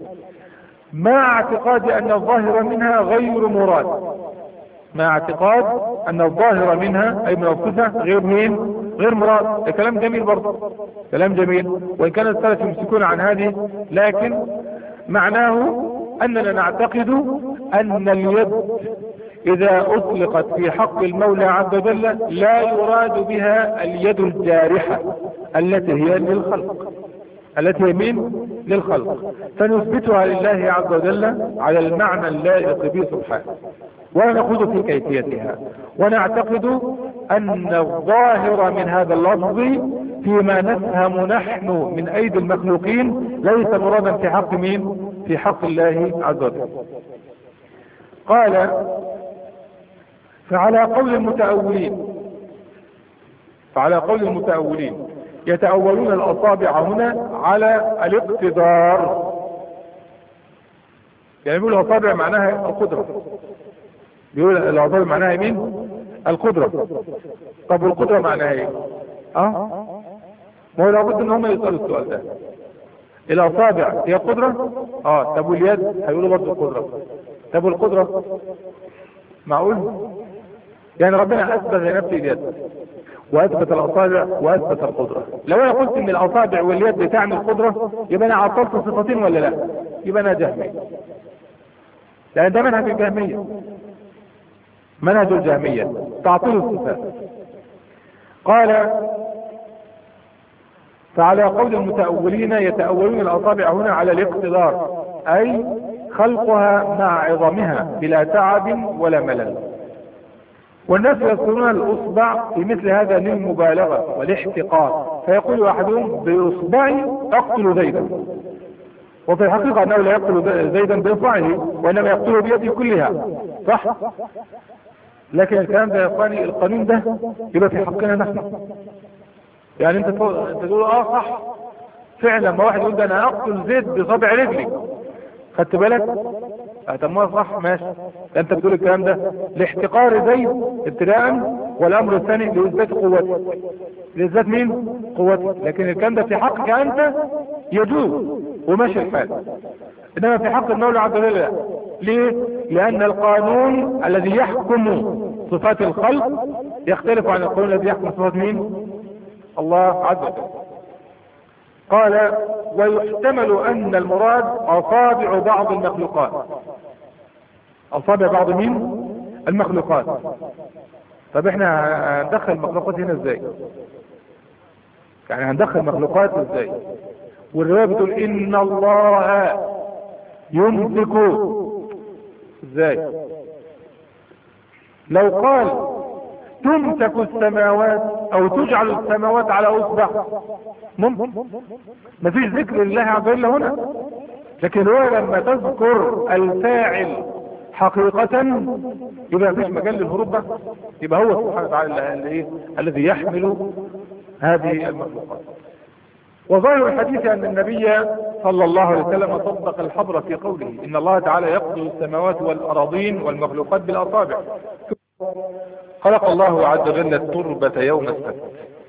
مع اعتقاد أن الظاهر منها غير مراد، مع اعتقاد أن الظاهر منها أي من الصفة غير مين؟ غير مراد. ده كلام جميل برضه، كلام جميل، وإن كان السلف يمسكون عن هذه، لكن معناه أننا نعتقد أن اليد إذا أطلقت في حق المولى عز وجل لا يراد بها اليد الجارحة التي هي للخلق، التي هي من للخلق، فنثبتها لله عز وجل على المعنى اللائق به سبحانه، ولا نخوض في كيفيتها. ونعتقد أن الظاهر من هذا اللفظ فيما نفهم نحن من أيدي المخلوقين ليس مرادا في حق مين؟ في حق الله عز وجل. قال فعلى قول المتأولين فعلى قول المتأولين يتأولون الأصابع هنا على الاقتدار، يعني بيقول الأصابع معناها القدرة، بيقول الأصابع معناها مين؟ القدرة. طب والقدرة معناها ايه؟ اه ما هو لابد ان هم يسألوا السؤال ده. الأصابع هي قدرة؟ اه طب واليد؟ هيقولوا برضه القدرة. طب والقدرة؟ معقول؟ يعني ربنا أثبت لنفسه اليد وأثبت الأصابع وأثبت القدرة. لو أنا قلت إن الأصابع واليد تعني القدرة يبقى أنا عطلت صفتين ولا لا؟ يبقى أنا جهمي، لأن ده منهج الجهمية، منهج الجهمية تعطيل الصفات. قال فعلى قول المتأولين يتأولون الأصابع هنا على الاقتدار، أي خلقها مع عظمها بلا تعب ولا ملل. والناس يذكرون الأصبع في مثل هذا للمبالغة والاحتقار، فيقول أحدهم بإصبعي أقتل زيدا، وفي الحقيقة أنه لا يقتل زيدا بإصبعه وإنما يقتله بيده كلها، صح؟ لكن الكلام ده يا إخواني القانون ده يبقى في حقنا نحن. يعني انت تقول اه صح فعلا، ما واحد يقول ده انا اقتل زيد بصابع رجلي، خدت بالك؟ اهتمها صح ماشي، انت بتقول الكلام ده لاحتقار زيد ابتداء، والامر الثاني لاثبات قوته، لاثبات مين؟ قوته. لكن الكلام ده في حقك انت يجوز وماشي الحال، انما في حق المولى عز وجل لا. ليه؟ لان القانون الذي يحكم صفات الخلق يختلف عن القانون الذي يحكم صفات مين؟ الله عز وجل. قال ويحتمل ان المراد اصابع بعض المخلوقات، اصابع بعض مين؟ المخلوقات. طب احنا هندخل المخلوقات هنا ازاي؟ يعني هندخل مخلوقات ازاي؟ والرواية بتقول ان الله يمسك، ازاي؟ لو قال تمسك السماوات او تجعل السماوات على اصبع ممكن، مفيش ذكر لله عز وجل هنا. لكن هو لما تذكر الفاعل حقيقة يبقى مفيش مجال للهروب بقى، يبقى هو سبحانه وتعالى اللي الذي يحمل هذه المخلوقات. وظاهر الحديث ان النبي صلى الله عليه وسلم صدق الحبر في قوله ان الله تعالى يقبض السماوات والاراضين والمخلوقات بالاصابع. خلق الله عز وجل التربة يوم السبت،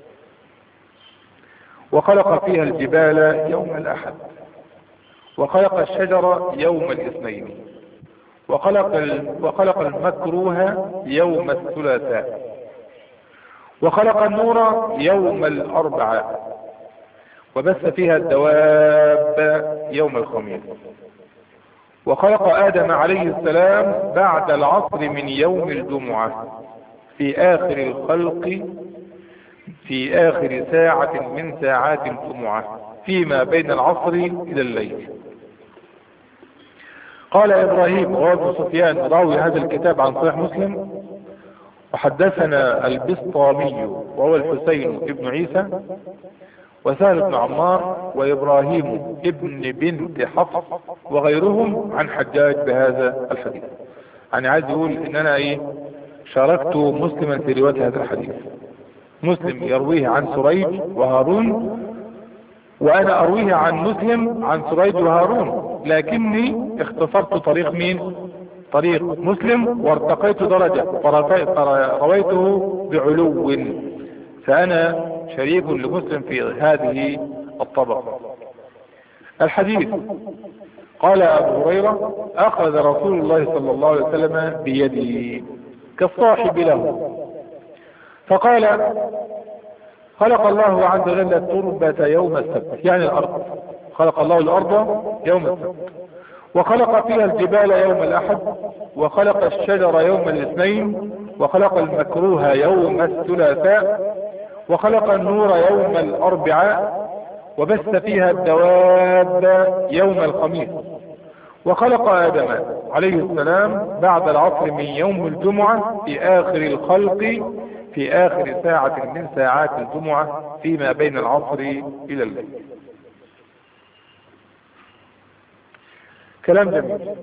وخلق فيها الجبال يوم الأحد، وخلق الشجر يوم الاثنين، وخلق وخلق المكروه يوم الثلاثاء، وخلق النور يوم الأربعاء، وبث فيها الدواب يوم الخميس، وخلق آدم عليه السلام بعد العصر من يوم الجمعة في آخر الخلق في آخر ساعة من ساعات الجمعة فيما بين العصر إلى الليل. قال إبراهيم وابن سفيان راوي هذا الكتاب عن صحيح مسلم وحدثنا البسطامي وهو الحسين ابن عيسى وسهل بن عمار وإبراهيم ابن بنت حفص وغيرهم عن حجاج بهذا الحديث. يعني عايز يقول ان انا ايه شاركت مسلما في رواية هذا الحديث. مسلم يرويه عن سريج وهارون وانا ارويه عن مسلم عن سريج وهارون، لكني اختصرت طريق مين؟ طريق مسلم وارتقيت درجة فرويته بعلو، فانا شريك لمسلم في هذه الطبقة. الحديث قال ابو هريرة اخذ رسول الله صلى الله عليه وسلم بيدي كالصاحب له فقال خلق الله عز وجل التربة يوم السبت، يعني الارض، خلق الله الارض يوم السبت، وخلق فيها الجبال يوم الاحد، وخلق الشجر يوم الاثنين، وخلق المكروه يوم الثلاثاء، وخلق النور يوم الاربعاء، وبث فيها الدواب يوم الخميس، وخلق آدم عليه السلام بعد العصر من يوم الجمعة في آخر الخلق في آخر ساعة من ساعات الجمعة فيما بين العصر إلى الليل. كلام جميل.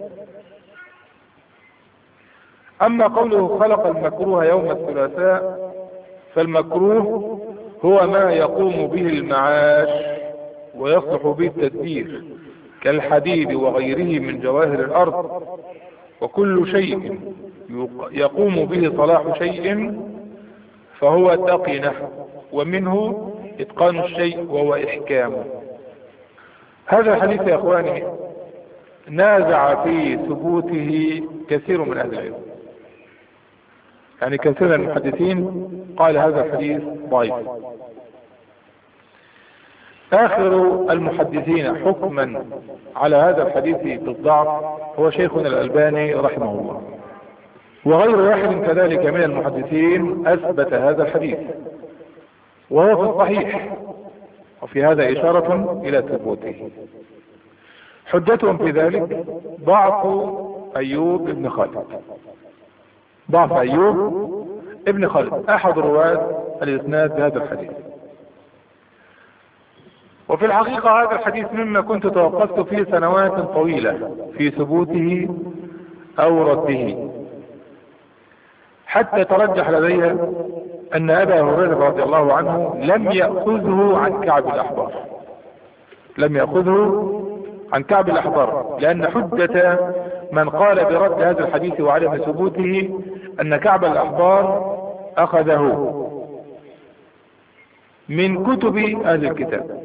أما قوله خلق المكروه يوم الثلاثاء، فالمكروه هو ما يقوم به المعاش ويصلح به التدبير كالحديد وغيره من جواهر الأرض، وكل شيء يقوم به صلاح شيء فهو تقنه، ومنه إتقان الشيء وهو إحكامه. هذا الحديث يا أخواني نازع في ثبوته كثير من أهل العلم، يعني كثير من المحدثين قال هذا الحديث ضعيف. آخر المحدثين حكما على هذا الحديث بالضعف هو شيخنا الألباني رحمه الله، وغير واحد كذلك من المحدثين أثبت هذا الحديث وهو في الصحيح، وفي هذا إشارة إلى ثبوته. حجتهم في ذلك ضعف أيوب ابن خالد، ضعف أيوب ابن خالد أحد رواة الإسناد بهذا الحديث. وفي الحقيقة هذا الحديث مما كنت توقفت فيه سنوات طويلة في ثبوته أو رده، حتى ترجح لدي أن أبا هريرة رضي الله عنه لم يأخذه عن كعب الأحبار، لم يأخذه عن كعب الأحبار، لأن حجة من قال برد هذا الحديث وعدم ثبوته أن كعب الأحبار أخذه من كتب أهل الكتاب،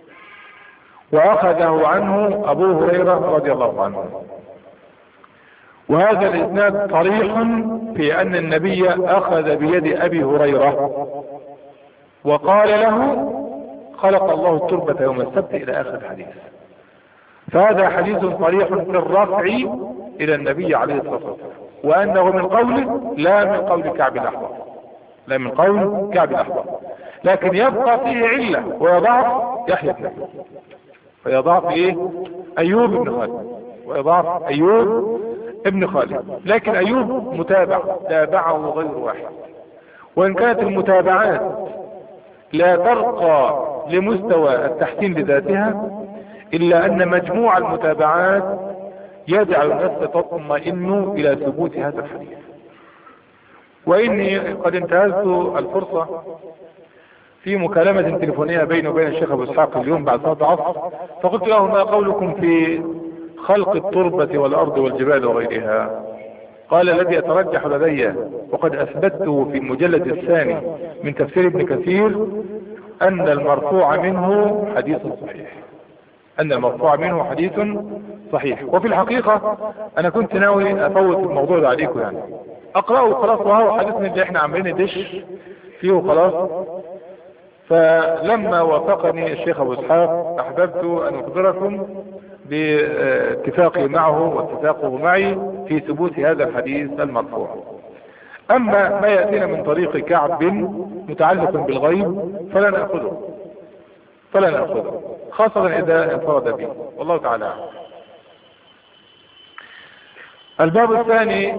وأخذه عنه أبو هريرة رضي الله عنه. وهذا الإسناد صريح في أن النبي أخذ بيد أبي هريرة وقال له خلق الله التربة يوم السبت إلى آخر الحديث. فهذا حديث صريح في الرفع إلى النبي عليه الصلاة والسلام، وأنه من قوله لا من قول كعب الأحبار، لا من قول كعب الأحبار، لكن يبقى فيه علة ويضعف يحيى بن أيوب، ويضعف إيه أيوب بن خالد، ويضعف أيوب ابن خالد. لكن أيوب متابع تابعه غير واحد، وإن كانت المتابعات لا ترقى لمستوى التحسين لذاتها، إلا أن مجموع المتابعات يجعل الناس تطمئن إلى ثبوت هذا الحديث. وإني قد انتهزت الفرصة في مكالمة تليفونية بيني وبين الشيخ أبو إسحاق اليوم بعد صلاة العصر، فقلت له ما قولكم في خلق التربة والأرض والجبال وغيرها؟ قال الذي يترجح لدي وقد أثبته في المجلد الثاني من تفسير ابن كثير أن المرفوع منه حديث صحيح، أن المرفوع منه حديث صحيح. وفي الحقيقة أنا كنت ناوي أفوت الموضوع ده عليكم، يعني أقرأه خلاص، وهو حديثنا اللي احنا عاملين دش فيه خلاص. فلما وافقني الشيخ أبو إسحاق أحببت أن أخبركم باتفاقي معه واتفاقه معي في ثبوت هذا الحديث المرفوع. أما ما يأتينا من طريق كعب متعلق بالغيب فلا نأخذه، فلا نأخذه خاصة إذا انفرد به، والله تعالى أعلم. الباب الثاني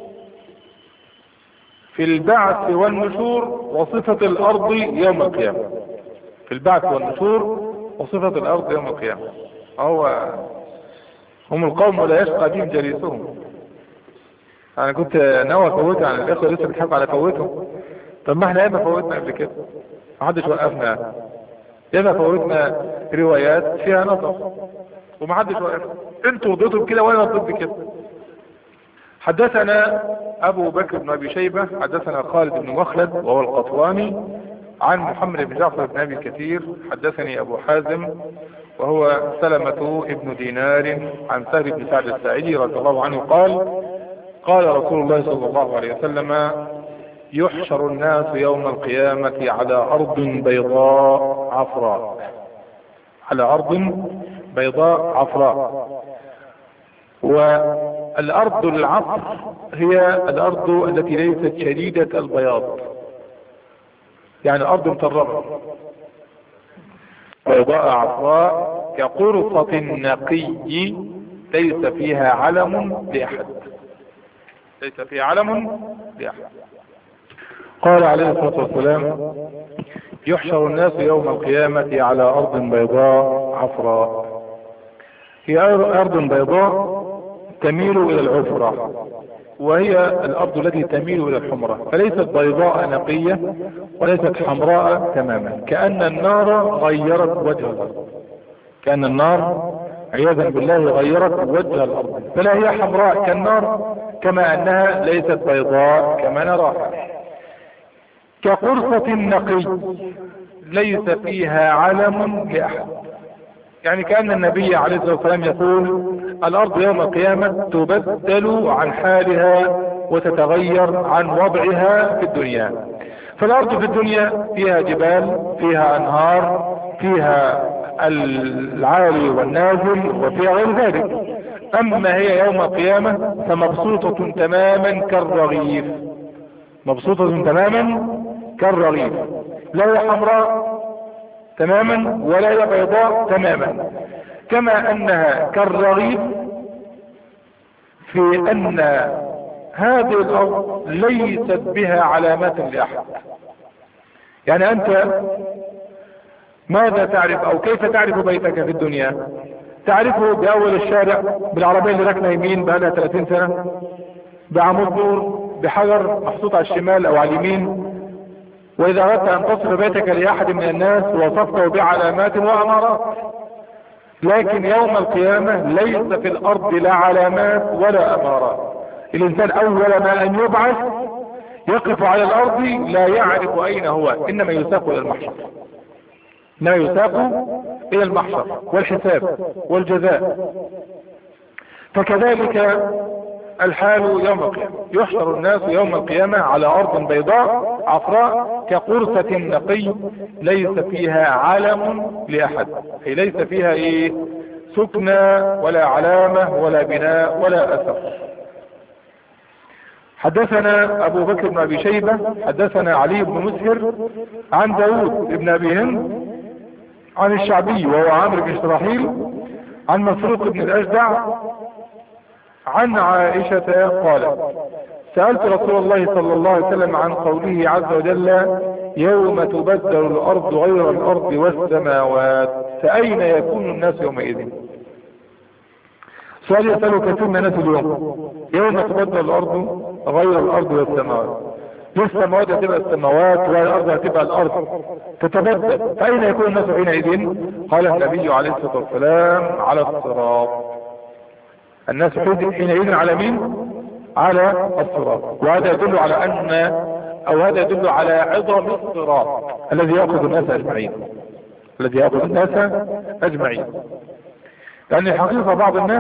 في البعث والنشور وصفة الأرض يوم القيامة. في البعث والنشور وصفة الأرض يوم القيامة. هو هم القوم لا يشقى بهم جليسهم. أنا كنت ناوي أفوتها عن الإخوة لسه بتحكوا على فوتهم. طب ما احنا ياما فوتنا قبل كده، ما حدش وقفنا، ياما فوتنا روايات فيها نظر وما حدش وقفنا، انتوا ضدهم كده وانا ضد كده. حدثنا أبو بكر بن أبي شيبة حدثنا خالد بن مخلد وهو القطواني عن محمد بن جعفر بن أبي كثير حدثني أبو حازم وهو سلمة ابن دينار عن سهل بن سعد الساعدي رضي الله عنه قال قال رسول الله صلى الله عليه وسلم يحشر الناس يوم القيامة على أرض بيضاء عفراء، على أرض بيضاء عفراء. والأرض العفر هي الأرض التي ليست شديدة البياض، يعني أرض مطربة بيضاء عفراء كقرصة النقي ليس فيها علم لأحد، ليس فيها علم لأحد. قال عليه الصلاة والسلام: يحشر الناس يوم القيامة على أرض بيضاء عفراء. هي أرض بيضاء تميل إلى العفرة، وهي الأرض التي تميل إلى الحمرة، فليست بيضاء نقية وليست حمراء تماما، كأن النار غيرت وجه الأرض، كأن النار عياذا بالله غيرت وجه الأرض، فلا هي حمراء كالنار كما أنها ليست بيضاء كما نراها. كقرصة نقي ليس فيها علم لأحد، يعني كأن النبي عليه الصلاة والسلام يقول: الأرض يوم القيامة تبدل عن حالها وتتغير عن وضعها في الدنيا. فالأرض في الدنيا فيها جبال، فيها أنهار، فيها العالي والنازل، وفيها غير ذلك. أما هي يوم القيامة فمبسوطة تماما كالرغيف، مبسوطة تماما كالرغيف، لا هي حمراء تماما ولا هي بيضاء تماما، كما أنها كالرغيف في أن هذه الأرض ليست بها علامات لأحد. يعني أنت ماذا تعرف أو كيف تعرف بيتك في الدنيا؟ تعرفه بأول الشارع، بالعربية اللي ركنها يمين بقى لها ثلاثين سنة، بعمود نور، بحجر محطوط على الشمال أو على اليمين. وإذا أردت أن تصف بيتك لأحد من الناس وصفته بعلامات وأمارات. لكن يوم القيامة ليس في الأرض لا علامات ولا أمارات. الإنسان أول ما أن يبعث يقف على الأرض لا يعرف أين هو، إنما يساق إلى المحشر، إنما يساق إلى المحشر والحساب والجزاء. فكذلك الحال يوم القيامة، يحشر الناس يوم القيامة على أرض بيضاء عفراء كقرصة نقي ليس فيها علم لأحد، أي ليس فيها إيه؟ سكنى ولا علامة ولا بناء ولا أثر. حدثنا أبو بكر بن أبي شيبة حدثنا علي بن مسهر عن داود بن أبي هند عن الشعبي وهو عامر بن شراحيل عن مسروق بن الأجدع عن عائشة قالت: سألت رسول الله صلى الله عليه وسلم عن قوله عز وجل: يوم تبدل الأرض غير الأرض والسماوات، فأين يكون الناس يومئذ؟ سؤال يسأله كثير من الناس اليوم: يوم تبدل الأرض غير الأرض والسماوات، السماوات هتبقى السماوات والأرض هتبقى الأرض، تتبدل، فأين يكون الناس حينئذ؟ قال النبي عليه الصلاة والسلام: على الصراط. الناس حينئذ على مين؟ على الصراط. وهذا يدل على أن أو هذا يدل على عظم الصراط الذي يأخذ الناس أجمعين، الذي يأخذ الناس أجمعين. لأن الحقيقة بعض الناس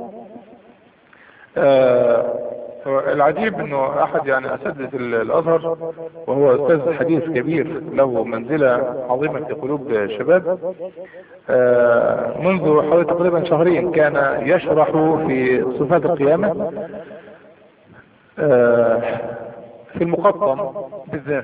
آه العجيب انه احد يعني اساتذه الازهر وهو استاذ حديث كبير له منزله عظيمه في قلوب الشباب، آه منذ حوالي تقريبا شهرين كان يشرح في صفات القيامه آه في المقطم بالذات.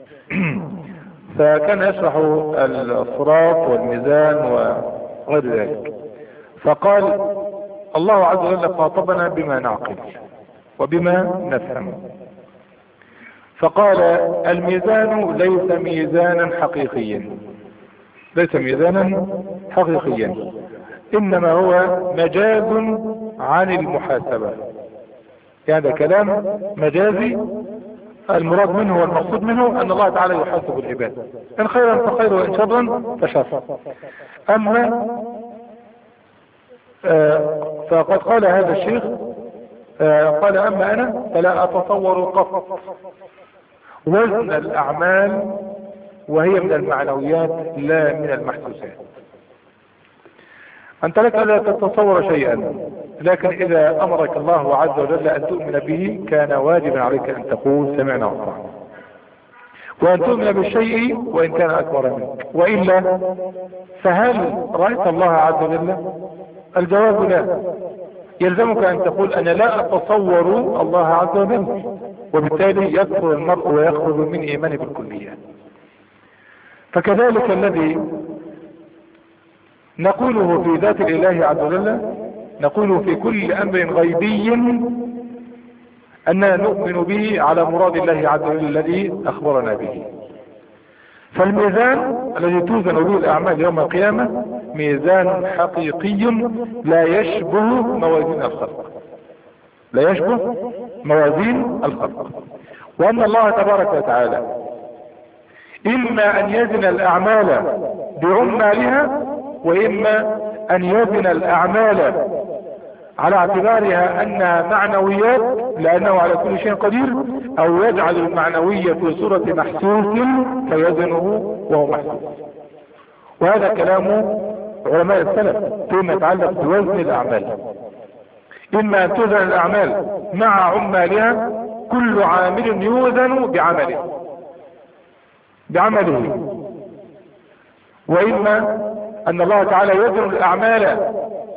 فكان يشرح الصراط والميزان وغير ذلك، فقال: الله عز وجل خاطبنا بما نعقل وبما نفهم، فقال: الميزان ليس ميزانا حقيقيا، ليس ميزانا حقيقيا، انما هو مجاز عن المحاسبة. يعني كلام مجازي، المراد منه والمقصود منه ان الله تعالى يحاسب العباد، ان خيرا فخير وان شرا فشر. اما آه فقد قال هذا الشيخ آه قال: اما انا فلا اتصور قط وزن الاعمال وهي من المعنويات لا من المحسوسات. انت لك لا تتصور شيئا، لكن اذا امرك الله عز وجل ان تؤمن به كان واجبا عليك ان تقول سمعنا وأطعنا، وان تؤمن بالشيء وان كان اكبر منك، والا فهل رايت الله عز وجل؟ الجواب لا. يلزمك ان تقول انا لا اتصور الله عز وجل، وبالتالي يكفر المرء ويخرج من ايمانه بالكلية. فكذلك الذي نقوله في ذات الاله عز وجل نقوله في كل امر غيبي أننا نؤمن به على مراد الله عز وجل الذي أخبرنا به. فالميزان الذي توزن به الأعمال يوم القيامة ميزان حقيقي لا يشبه موازين الخلق، لا يشبه موازين الخلق. وأن الله تبارك وتعالى إما أن يزن الأعمال بعمالها، وإما أن يزن الأعمال على اعتبارها أنها معنويات لأنه على كل شيء قدير، أو يجعل المعنوية في صورة محسوس فيزنه وهو محسوس. وهذا كلام علماء السلف فيما يتعلق بوزن الأعمال. إما أن توزن الأعمال مع عمالها، كل عامل يوزن بعمله بعمله وإما أن الله تعالى يزن الأعمال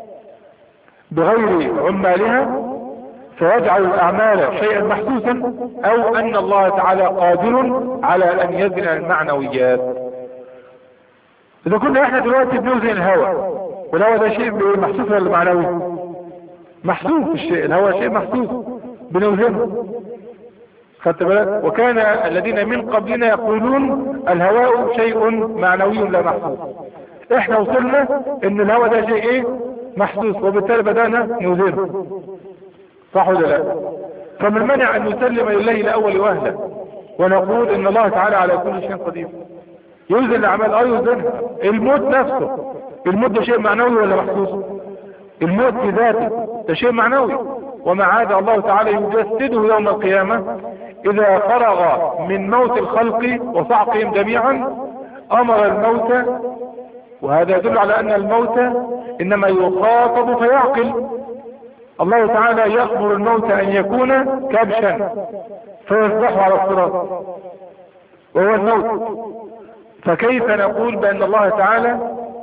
بغير عمالها فيجعل الأعمال شيئا محسوسا، أو أن الله تعالى قادر على أن يزن المعنويات. إذا كنا احنا دلوقتي بنوزن الهوى، والهوى ده شيء محسوس ولا معنوي؟ محسوس. الشيء الهوى شيء محسوس بنوزنه، خدت بالك؟ وكان الذين من قبلنا يقولون الهواء شيء معنوي لا محسوس. احنا وصلنا ان الهوى ده شيء ايه؟ محسوس، وبالتالي بدأنا نوزنه، صح ولا لا؟ فمن منع ان نسلم لله لاول وهله ونقول ان الله تعالى على كل شيء قدير؟ يوزن الاعمال، اه يوزنها. الموت نفسه، الموت ده شيء معنوي ولا محسوس؟ الموت في ذاته ده شيء معنوي، ومع هذا الله تعالى يجسده يوم القيامة إذا فرغ من موت الخلق وصعقهم جميعا أمر الموت. وهذا يدل على أن الموت إنما يخاطب فيعقل. الله تعالى يأمر الموت أن يكون كبشا فيصبح على الصراط وهو الموت. فكيف نقول بأن الله تعالى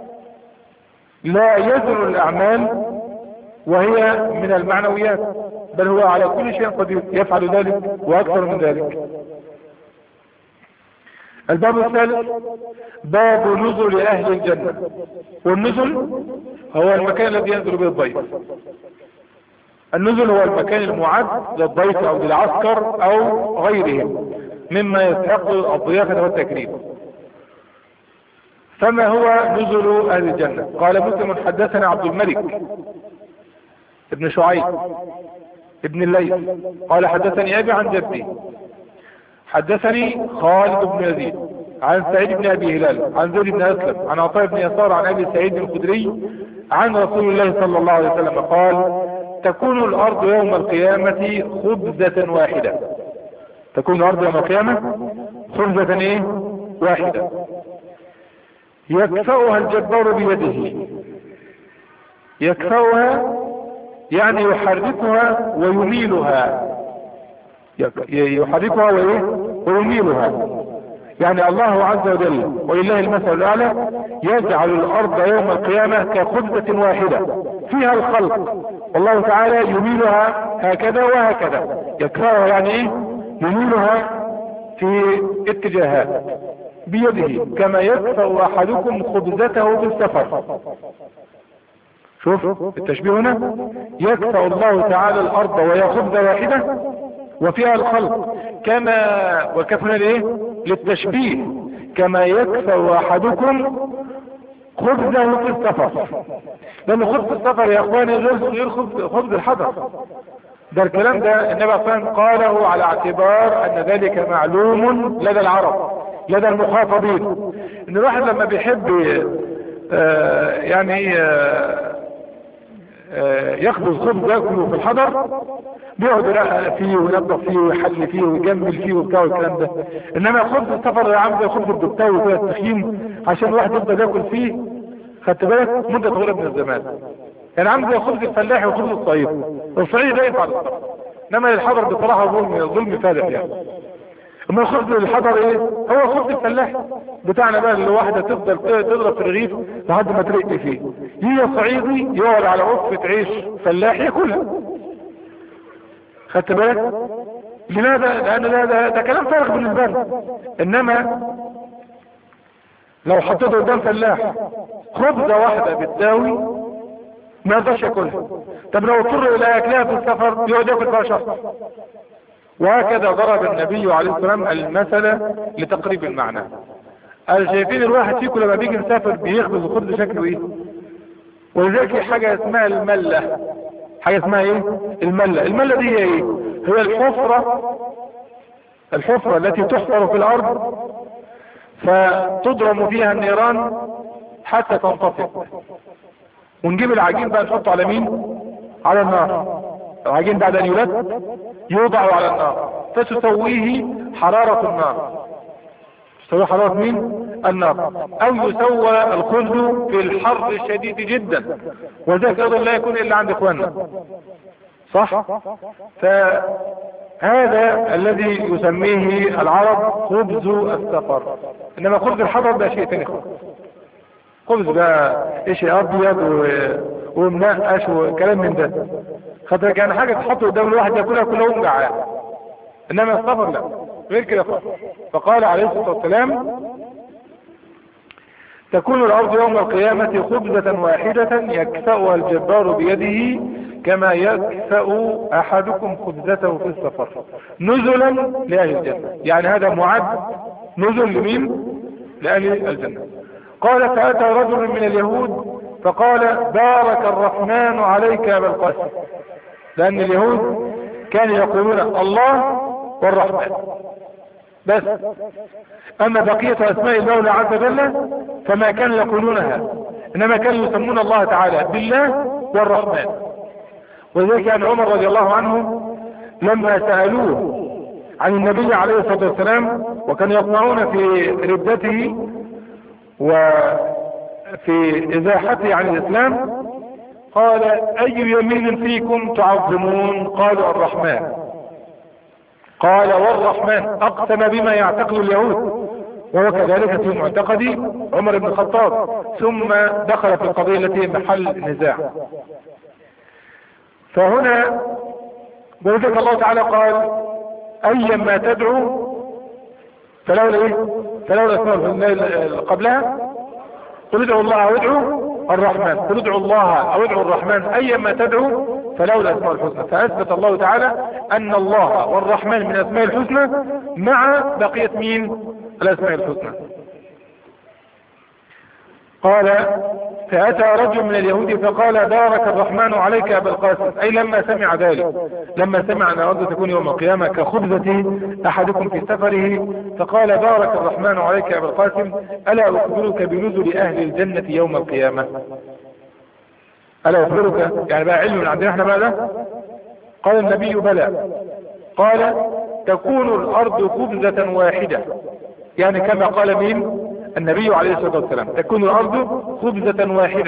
لا يزن الأعمال وهي من المعنويات، بل هو على كل شيء قدير يفعل ذلك وأكثر من ذلك. الباب الثالث باب نزل أهل الجنة. والنزل هو المكان الذي ينزل به الضيف. النزل هو المكان المعد للضيف أو للعسكر أو غيرهم مما يستحق الضيافة والتكريم. فما هو نزل أهل الجنة؟ قال مسلم حدثنا عبد الملك ابن شعيب ابن الليث قال حدثني أبي عن جدي حدثني خالد بن يزيد عن سعيد بن أبي هلال عن زيد بن أسلم عن عطاء بن يسار عن أبي سعيد الخدري عن رسول الله صلى الله عليه وسلم قال: تكون الأرض يوم القيامة خبزة واحدة. تكون الأرض يوم القيامة خبزة ايه؟ واحدة يكفأها الجبار بيده. يكفأها يعني يحركها ويميلها، يحركها ويميلها. يعني الله عز وجل ولله المثل الأعلى يجعل الأرض يوم القيامة كخبزة واحدة فيها الخلق، والله تعالى يميلها هكذا وهكذا. يكفأها يعني ايه؟ يميلها في اتجاهات بيده كما يكفأ أحدكم خبزته في السفر. شوف التشبيه هنا، يكفأ الله تعالى الأرض وهي خبزة واحدة وفيها الخلق كما، وكفنا ليه؟ للتشبيه، كما يكفأ أحدكم خبزه في السفر. لأن خبز السفر يا أخواني غير خبز الحضر. ده الكلام ده النبي صلى الله عليه وسلم قاله على اعتبار أن ذلك معلوم لدى العرب، لدى المخاطبين، ان الواحد لما بيحب آه يعني آه آه يخبز خبز ياكله في الحضر بيقعد يرقق فيه وينظف فيه ويحل فيه ويجمل فيه وبتاع والكلام ده. انما خبز السفر يا عم زي خبز الدكتاوي كده التخين عشان الواحد يفضل ياكل فيه، خدت بالك، مده طويله من الزمان. يعني عامل زي خبز الفلاحي وخبز الصعيد. الصعيد ده ينفع للسفر، انما للحضر بصراحه ظلم ظلم فادح يعني. اما الخبز الحضر ايه؟ هو خبز الفلاح بتاعنا بقى اللي واحده تفضل تضرب في الرغيف لحد ما ترق فيه. هي صعيدي يقعد على عفة عيش فلاح ياكلها، خدت بالك؟ لماذا؟ لان ده, ده, ده كلام فارغ بالنسبه له. انما لو حطيته قدام فلاح خبزه واحده بتداوي ما يقدرش ياكلها. طب لو اضطر الى اكلها في السفر يقعد ياكل فيها شهر. وهكذا ضرب النبي عليه الصلاة والسلام المثل لتقريب المعنى. قال شايفين الواحد فيكم لما بيجي مسافر بيخبز الخبز شكله ايه؟ ولذلك حاجة اسمها الملة. حاجة اسمها ايه؟ الملة. الملة دي هي ايه؟ هي الحفرة الحفرة التي تحفر في الارض فتضرم فيها النيران حتى تنطفئ، ونجيب العجين بقى نحطه على مين؟ على النار. العجين بعد ان يلت يوضع على النار فتسويه حرارة النار. تسويه حرارة مين؟ النار. او يسوى الخبز في الحر الشديد جدا، وذلك ايضا لا يكون الا عند اخواننا، صح؟ فهذا الذي يسميه العرب خبز السفر. انما خبز الحضر ده شيء ثاني خالص. خبز بقى ايش ابيض ومنقش وكلام من ده، خاطر كان حاجه تحط قدام الواحد ياكلها كل يوم جعان. انما السفر لا، غير كده خالص. فقال عليه الصلاه والسلام تكون الارض يوم القيامه خبزه واحده يكفأها الجبار بيده كما يكفأ احدكم خبزته في السفر نزلا لاهل الجنه. يعني هذا معد نزل لمين؟ لاهل الجنه. قال فأتى رجل من اليهود فقال بارك الرحمن عليك يا ابا القاسم، لأن اليهود كانوا يقولون الله والرحمن بس، أما بقية أسماء المولى عز وجل فما كانوا يقولونها، إنما كانوا يسمون الله تعالى بالله والرحمن. ولذلك كان عمر رضي الله عنه لما سألوه عن النبي عليه الصلاة والسلام وكانوا يطمعون في ردته وفي ازاحته عن الاسلام، قال اي يمين فيكم تعظمون؟ قالوا الرحمن. قال والرحمن اقسم بما يعتقد اليهود، وهو كذلك في معتقد عمر بن الخطاب. ثم دخل في القضية التي محل نزاع. فهنا ولذلك الله تعالى قال ايما تدعو فلولا ايه؟ فلولا اسماء قبلها قل ادعوا الله او ادعوا الرحمن، قل ادعوا الله او ادعوا الرحمن ايما تدعو فلولا اسماء الحسنى. فاثبت الله تعالى ان الله والرحمن من اسماء الحسنى مع بقية مين؟ الاسماء الحسنى. قال فأتى رجل من اليهود فقال بارك الرحمن عليك يا ابا القاسم، اي لما سمع ذلك، لما سمع ان الارض تكون يوم القيامة كخبزة احدكم في سفره، فقال بارك الرحمن عليك يا ابا القاسم الا اخبرك بنزل اهل الجنة يوم القيامة؟ الا اخبرك يعني بقى علم من عندنا احنا بقى ده؟ قال النبي بلى. قال تكون الارض خبزة واحدة، يعني كما قال مين؟ النبي عليه الصلاة والسلام تكون الارض خبزة واحدة.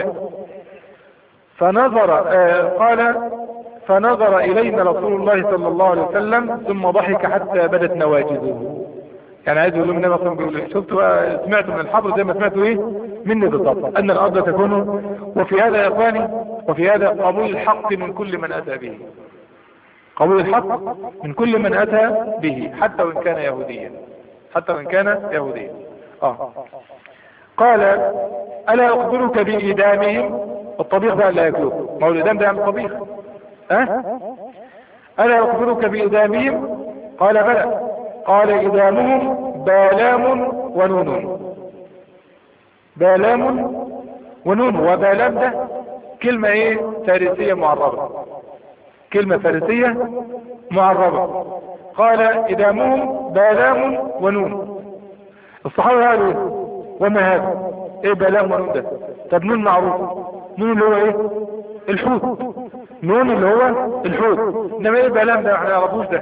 فنظر آه قال فنظر الينا رسول الله صلى الله عليه وسلم ثم ضحك حتى بدت نواجذه. يعني عايز يقول لهم النبي صلى الله عليه وسلم شفتوا سمعتوا من الحبر زي ما سمعتوا ايه مني بالضبط، ان الارض تكون. وفي هذا يا اخواني وفي هذا قبول الحق من كل من اتى به، قبول الحق من كل من اتى به حتى وان كان يهوديا، حتى وان كان يهوديا. اه قال الا اخبرك بإدامهم؟ الطبيخ ده لا ياكلوه، ما هو الإدام ده يعني الطبيخ. اه الا اخبرك بإدامهم؟ قال بلى. قال إدامهم بالام ونون. بالام ونون. وبالام ده كلمة ايه؟ فارسية معربة، كلمة فارسية معربة. قال إدامهم بالام ونون. الصحابة قالوا ايه؟ وما هذا؟ ايه بالام ونون ده؟ طب نون معروف، نون اللي هو ايه؟ الحوت، نون اللي هو الحوت، انما ايه بالام ده؟ احنا نعرفوش ده.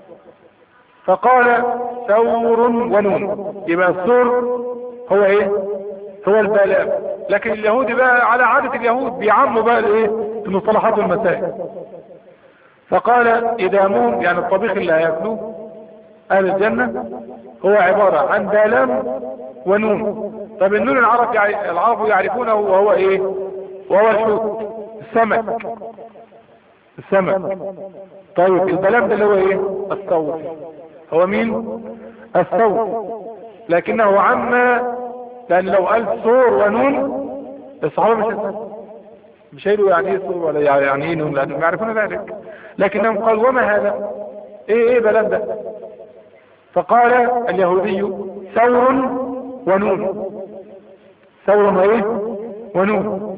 فقال ثور ونون، يبقى الثور هو ايه؟ هو البالام. لكن اليهود بقى على عادة اليهود بيعموا بقى الايه؟ في المصطلحات والمسائل. فقال إدامهم يعني الطبيخ اللي هياكلوه اهل الجنة هو عبارة عن بالام ونون. طب النون العرب يع... العرب يعرفونه وهو ايه؟ وهو الحوت، السمك، السمك. طيب البلام ده اللي هو ايه؟ الثور. هو مين؟ الثور. لكنه عما، لان لو قال ثور ونون الصحابة مش هيسمعوا، مش هيقولوا يعني ايه ثور ولا يعني ايه نون، لانهم يعرفون ذلك. لكنهم قال وما هذا؟ ايه ايه بلان ده؟ فقال اليهودي ثور ونون. ثور وايه ونون.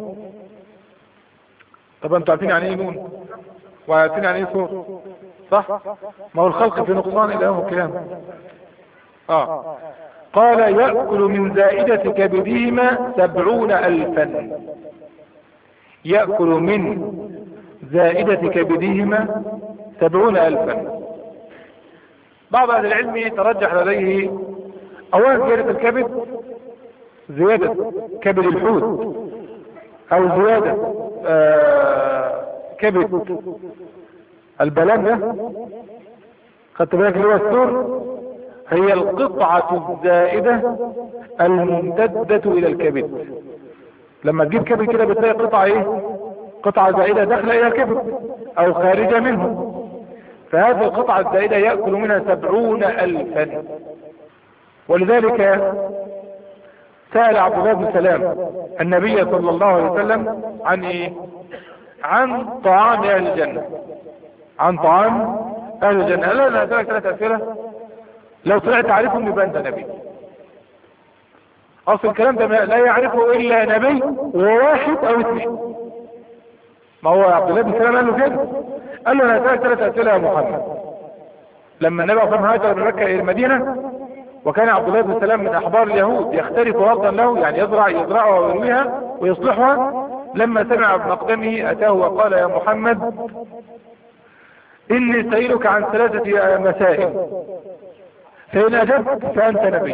طب انتوا عارفين يعني ايه نون وعارفين يعني ايه ثور صح؟ ما هو الخلق في نقصان الى يوم القيامه. اه قال يأكل من زائدة كبدهما سبعون ألفا. يأكل من زائدة كبدهما سبعون ألفا. بعض أهل العلم ترجح لديه أولا زيادة الكبد، زيادة كبد الحوت أو زيادة آه كبد البلان ده، خدت بالك اللي هو الثور، هي القطعة الزائدة الممتدة إلى الكبد. لما تجيب كبد كده بتلاقي قطعة ايه؟ قطعة زائدة داخلة إلى الكبد أو خارجة منه. فهذه القطعة الزائدة يأكل منها سبعون ألفا. ولذلك سأل عبد الله بن سلام النبي صلى الله عليه وسلم عن ايه؟ عن طعام أهل الجنة. عن طعام أهل الجنة. لا لا أسألك ثلاث أسئلة لو طلعت تعرفهم يبقى أنت نبي. أصل الكلام ده لا يعرفه إلا نبي وواحد أو اثنين. ما هو عبد الله بن سلام قال له كده، قال له أنا أسألك ثلاث أسئلة يا محمد. لما النبي صلى الله عليه وسلم هاجر من مكة إلى المدينة وكان عبد الله بن سلام من أحبار اليهود يختلف أرضا له، يعني يزرع يزرعها ويرويها ويصلحها. لما سمع بمقدمه أتاه وقال يا محمد إني سائلك عن ثلاثة مسائل فإن أجبت فأنت نبي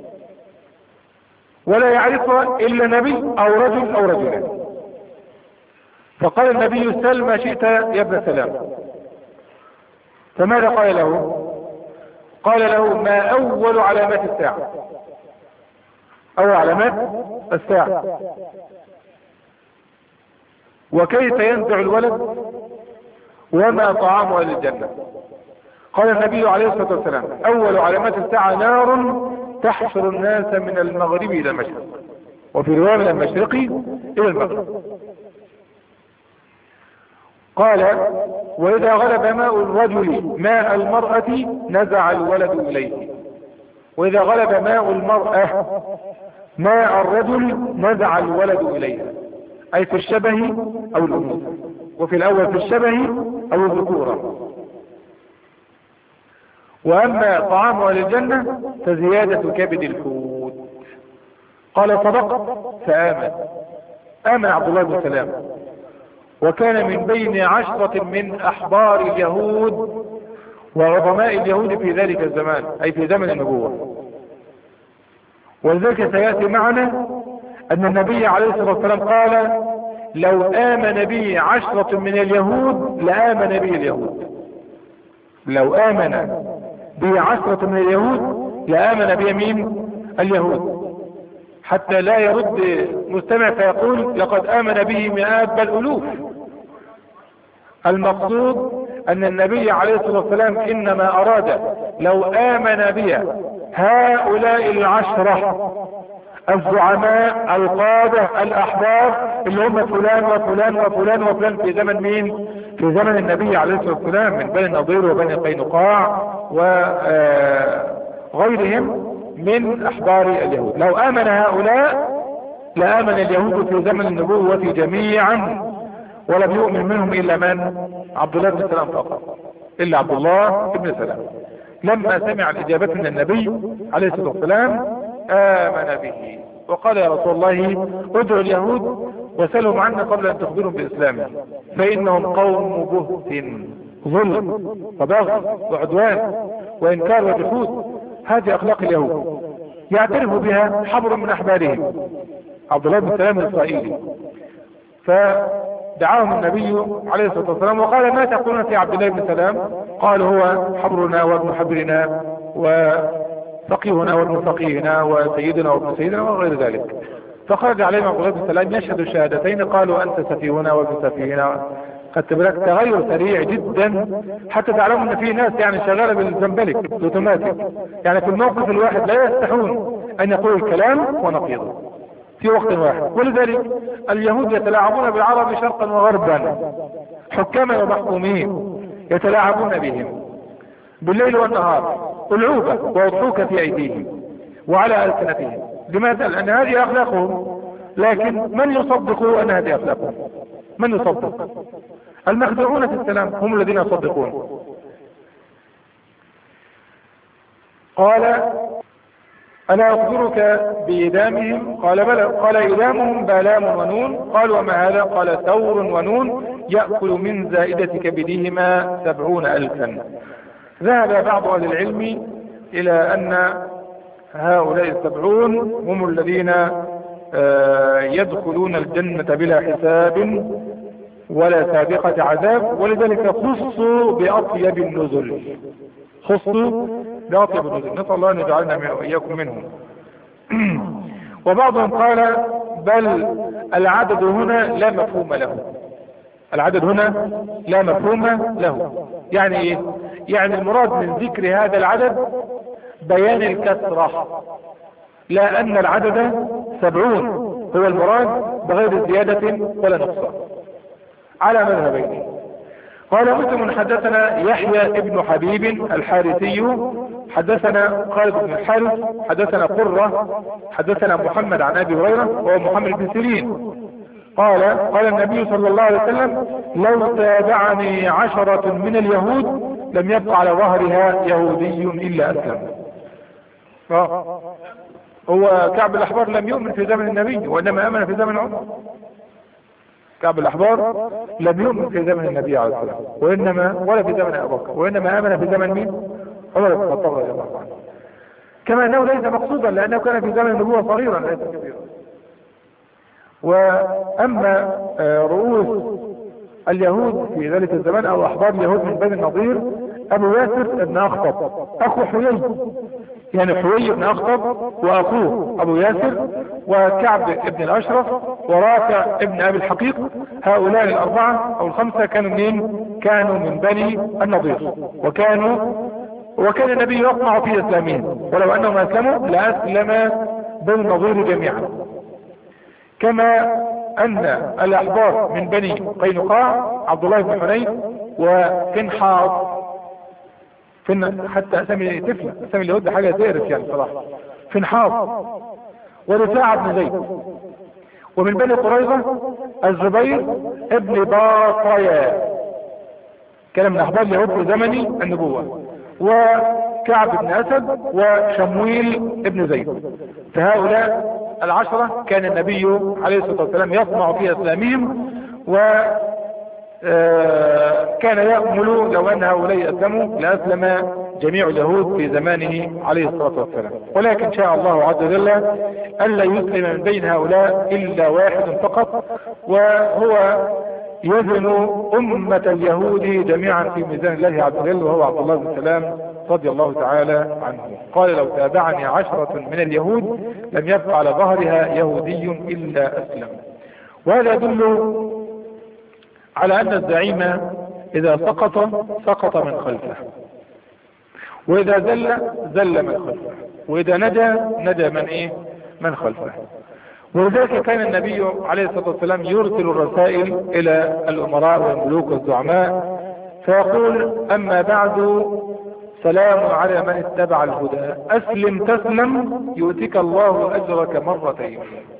ولا يعرفها إلا نبي أو رجل أو رجلان. فقال النبي سل ما شئت يا ابن سلام. فماذا قال له؟ قال له ما أول علامات الساعة. أول علامات الساعة وكيف ينزع الولد وما طعام أهل الجنة. قال النبي عليه الصلاة والسلام أول علامات الساعة نار تحشر الناس من المغرب إلى المشرق، وفي رواية من المشرق إلى المغرب. قال وإذا غلب ماء الرجل ماء المرأة نزع الولد إليه. وإذا غلب ماء المرأة ماء الرجل نزع الولد إليها، أي في الشبه أو الأنوثة، وفي الأول في الشبه أو الذكورة. وأما طعام أهل الجنة فزيادة كبد الحوت. قال صدق فآمن. آمن عبد الله بن سلام وكان من بين عشرة من أحبار اليهود وعظماء اليهود في ذلك الزمان، أي في زمن النبوة. ولذلك سيأتي معنا أن النبي عليه الصلاة والسلام قال لو آمن بي عشرة من اليهود لآمن بي اليهود. لو آمن بي عشرة من اليهود لآمن بي مين؟ اليهود. حتى لا يرد مستمع فيقول لقد آمن به مئات بل ألوف. المقصود أن النبي عليه الصلاة والسلام إنما أراد لو آمن بي هؤلاء العشرة الزعماء القادة الأحبار اللي هم فلان وفلان وفلان وفلان في زمن مين؟ في زمن النبي عليه الصلاة والسلام من بني النضير وبني قينقاع وغيرهم من أحبار اليهود. لو آمن هؤلاء لآمن اليهود في زمن النبوة جميعا، ولم يؤمن منهم إلا من؟ عبد الله بن سلام فقط، إلا عبد الله بن سلام. لما سمع الإجابة من النبي عليه الصلاة والسلام آمن به وقال يا رسول الله ادعوا اليهود وسألهم عنا قبل أن تخبرهم بإسلامهم فإنهم قوم بهت ظلم وبغي وعدوان وإنكار وجحود. هذه أخلاق اليهود يعترف بها حبر من أحبارهم عبد الله بن سلام الإسرائيلي. فدعاهم النبي عليه الصلاة والسلام وقال ما تقولون في عبد الله بن سلام؟ قال هو حبرنا وابن حبرنا وفقيهنا وابن فقيهنا وسيدنا وابن سيدنا وغير ذلك. فخرج عليهم عبد الله بن سلام يشهد الشهادتين قالوا أنت سفيهنا وابن سفيهنا. قد تبلغ تغير سريع جدا حتى تعلموا ان في ناس يعني شغاله بالزنبلك اوتوماتيك، يعني في الموقف الواحد لا يستحون ان يقولوا الكلام ونقيضه في وقت واحد. ولذلك اليهود يتلاعبون بالعرب شرقا وغربا، حكاما ومحكومين يتلاعبون بهم. بالليل والنهار ألعوبة وأضحوك في أيديهم وعلى ألسنتهم. لماذا؟ لأن هذه أخلاقهم، لكن من يصدق أن هذه أخلاقهم؟ من يصدق؟ المخدوعون في السلام هم الذين يصدقون. قال ألا أخبرك بإدامهم؟ قال بلى. قال إدامهم بالام ونون. قال وما هذا؟ قال ثور ونون يأكل من زائدة كبدهما سبعون ألفا. ذهب بعض أهل العلم إلى أن هؤلاء السبعون هم الذين يدخلون الجنة بلا حساب ولا سابقة عذاب، ولذلك خصوا بأطيب النزل. خصوا بأطيب النزل، نسأل الله أن يجعلنا وإياكم منهم. وبعضهم قال بل العدد هنا لا مفهوم له. العدد هنا لا مفهوم له. يعني ايه؟ يعني المراد من ذكر هذا العدد بيان الكثرة، لا أن العدد سبعون هو المراد بغير زيادة ولا نقصان على مذهبين. قال مسلم حدثنا يحيى ابن حبيب الحارثي حدثنا خالد بن الحارث حدثنا قرة حدثنا محمد عن أبي هريرة وهو محمد بن سيرين قال قال النبي صلى الله عليه وسلم لو تابعني عشرة من اليهود لم يبقى على ظهرها يهودي إلا أسلم. هو كعب الأحبار لم يؤمن في زمن النبي وإنما آمن في زمن عمر. كعب الأحبار لم يؤمن في زمن النبي عليه الصلاة والسلام وإنما ولا في زمن أبو بكر، وإنما آمن في زمن مين؟ عمر بن الخطاب رضي الله عنه. كما أنه ليس مقصودا لأنه كان في زمن النبوة صغيرا ليس كبيرا. وأما رؤوس اليهود في ذلك الزمان أو أحبار اليهود من بني النضير أبو ياسر بن أخطب أخو حيي، يعني حيي بن أخطب وأخوه أبو ياسر وكعب بن الأشرف ورافع ابن أبي الحقيق. هؤلاء الأربعة أو الخمسة كانوا منين؟ كانوا من بني النضير، وكانوا وكان النبي يطمع في إسلامهم، ولو أنهم أسلموا لأسلم بني النضير جميعا. كما أن الأحبار من بني قينقاع عبد الله بن حنين وفنحاص، فن حتى أسامي طفلة، أسامي اليهود حاجة تقرف يعني صراحة. فنحاص ورفاعة بن زيد. ومن بني قريظة الزبير ابن باطريا كان من أحبار اليهود في زمن النبوة، وكعب بن أسد وشمويل ابن زيد. فهؤلاء العشرة كان النبي عليه الصلاة والسلام يطمع في أسلامهم، وكان يأمل لو أن هؤلاء أسلموا لأسلم جميع اليهود في زمانه عليه الصلاة والسلام. ولكن شاء الله عز وجل ألا يسلم من بين هؤلاء إلا واحد فقط، وهو يزن أمة اليهود جميعا في ميزان الله عز وجل، وهو عبد الله بن سلام رضي الله تعالى عنه. قال لو تابعني عشرة من اليهود لم يبقى على ظهرها يهودي إلا أسلم. وهذا يدل على أن الزعيم إذا سقط سقط من خلفه، وإذا زل زل من خلفه، وإذا نجا نجا من إيه؟ من خلفه. ولذلك كان النبي عليه الصلاة والسلام يرسل الرسائل إلى الأمراء والملوك والزعماء فيقول أما بعد سلام على من اتبع الهدى أسلم تسلم يؤتك الله أجرك مرتين،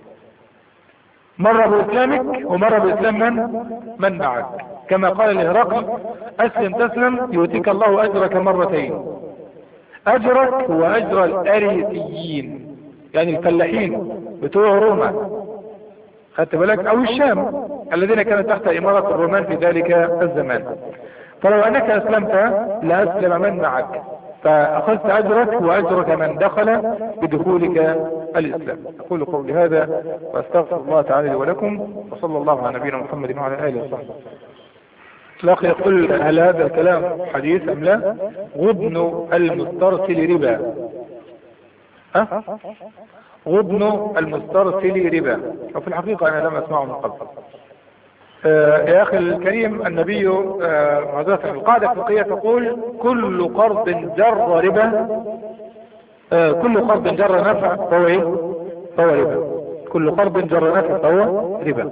مرة بإسلامك ومرة بإسلام من من معك، كما قال لهرقل أسلم تسلم يؤتك الله أجرك مرتين. أجرك هو أجر الأريسيين، يعني الفلاحين بتوع روما، خدت بالك، أو الشام الذين كانوا تحت إمارة الرومان في ذلك الزمان. فلو أنك أسلمت لأسلم من معك، فأخذت أجرك وأجرك من دخل بدخولك الإسلام. أقول قولي هذا وأستغفر الله تعالى لي ولكم، وصلى الله على نبينا محمد وعلى آله وصحبه. الأخ يقول هل هذا الكلام حديث أم لا؟ غبن المسترسل ربا. ها؟ غبن المسترسل ربا، وفي الحقيقة أنا لم أسمعه من قبل. آه يا أخي الكريم، النبي معذرة آه القاعدة الفقهية تقول كل قرض جر ربا آه كل قرض جر نفع فهو إيه؟ فهو ربا. كل قرض جر نفع فهو ربا.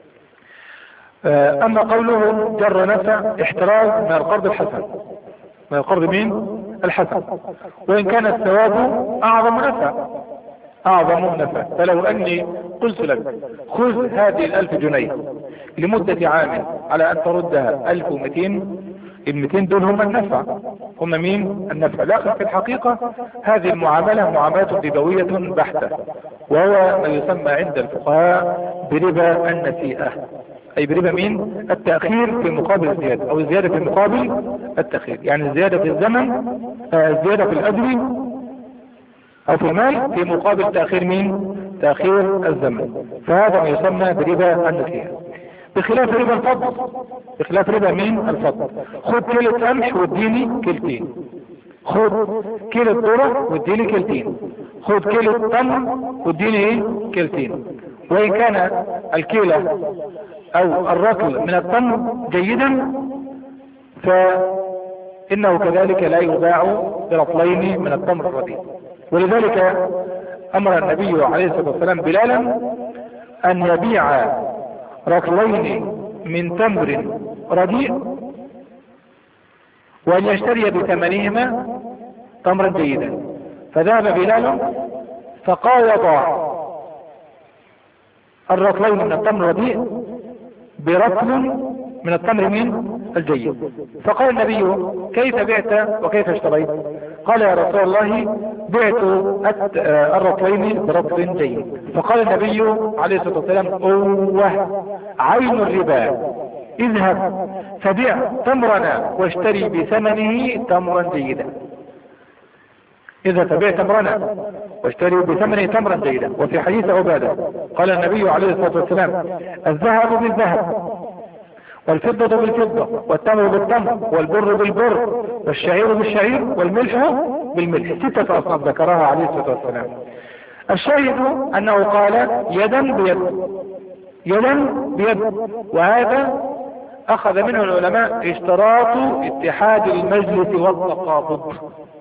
آه أما قوله جر نفع احتراز من القرض الحسن، من القرض مين؟ الحسن. وإن كان الثواب أعظم نفع أعظم نفع. فلو أني قلت لك خذ هذه الألف جنيه لمدة عام على أن تردها ألف ومئتين، المئتين دول هم النفع، هم مين؟ النفع. لكن في الحقيقة هذه المعاملة معاملة ربوية بحتة، وهو ما يسمى عند الفقهاء بربا النسيئة، أي بربا مين؟ التأخير في مقابل الزيادة، أو الزيادة في مقابل التأخير. يعني الزيادة في الزمن، الزيادة في الأجر أو في المال في مقابل تأخير مين؟ تأخير الزمن. فهذا ما يسمى بربا النسيئة، بخلاف ربا الفضل. بخلاف ربا مين؟ الفضل. خذ كيلة قمح واديني كيلتين، خذ كيلة ذرة واديني كيلتين، خذ كيلة تمر واديني ايه؟ كيلتين. وإن كان الكيلة أو الرطل من التمر جيدا فإنه كذلك لا يباع برطلين من التمر الرديء. ولذلك أمر النبي عليه الصلاة والسلام بلالا أن يبيع رطلين من تمر رديء وأن يشتري بثمنهما تمرا جيدا. فذهب بلال فقاوض الرطلين من التمر الرديء برطل من التمر من الجيد. فقال النبي كيف بعت وكيف اشتريت؟ قال يا رسول الله بعت الرطلين برطل جيد. فقال النبي عليه الصلاة والسلام اوه عين الربا، اذهب فبيع تمرنا واشتري بثمنه تمرا جيدا. إذا فبيع تمرنا واشتري بثمنه تمرا جيدا. وفي حديث عبادة قال النبي عليه الصلاة والسلام الذهب بالذهب والفضة بالفضة والتمر بالتمر والبر بالبر والشعير بالشعير والملح بالملح. ستة أصناف ذكرها عليه الصلاة والسلام. الشاهد أنه قال يدا بيد، يدا بيد. وهذا أخذ منه العلماء اشتراط اتحاد المجلس والتقابض.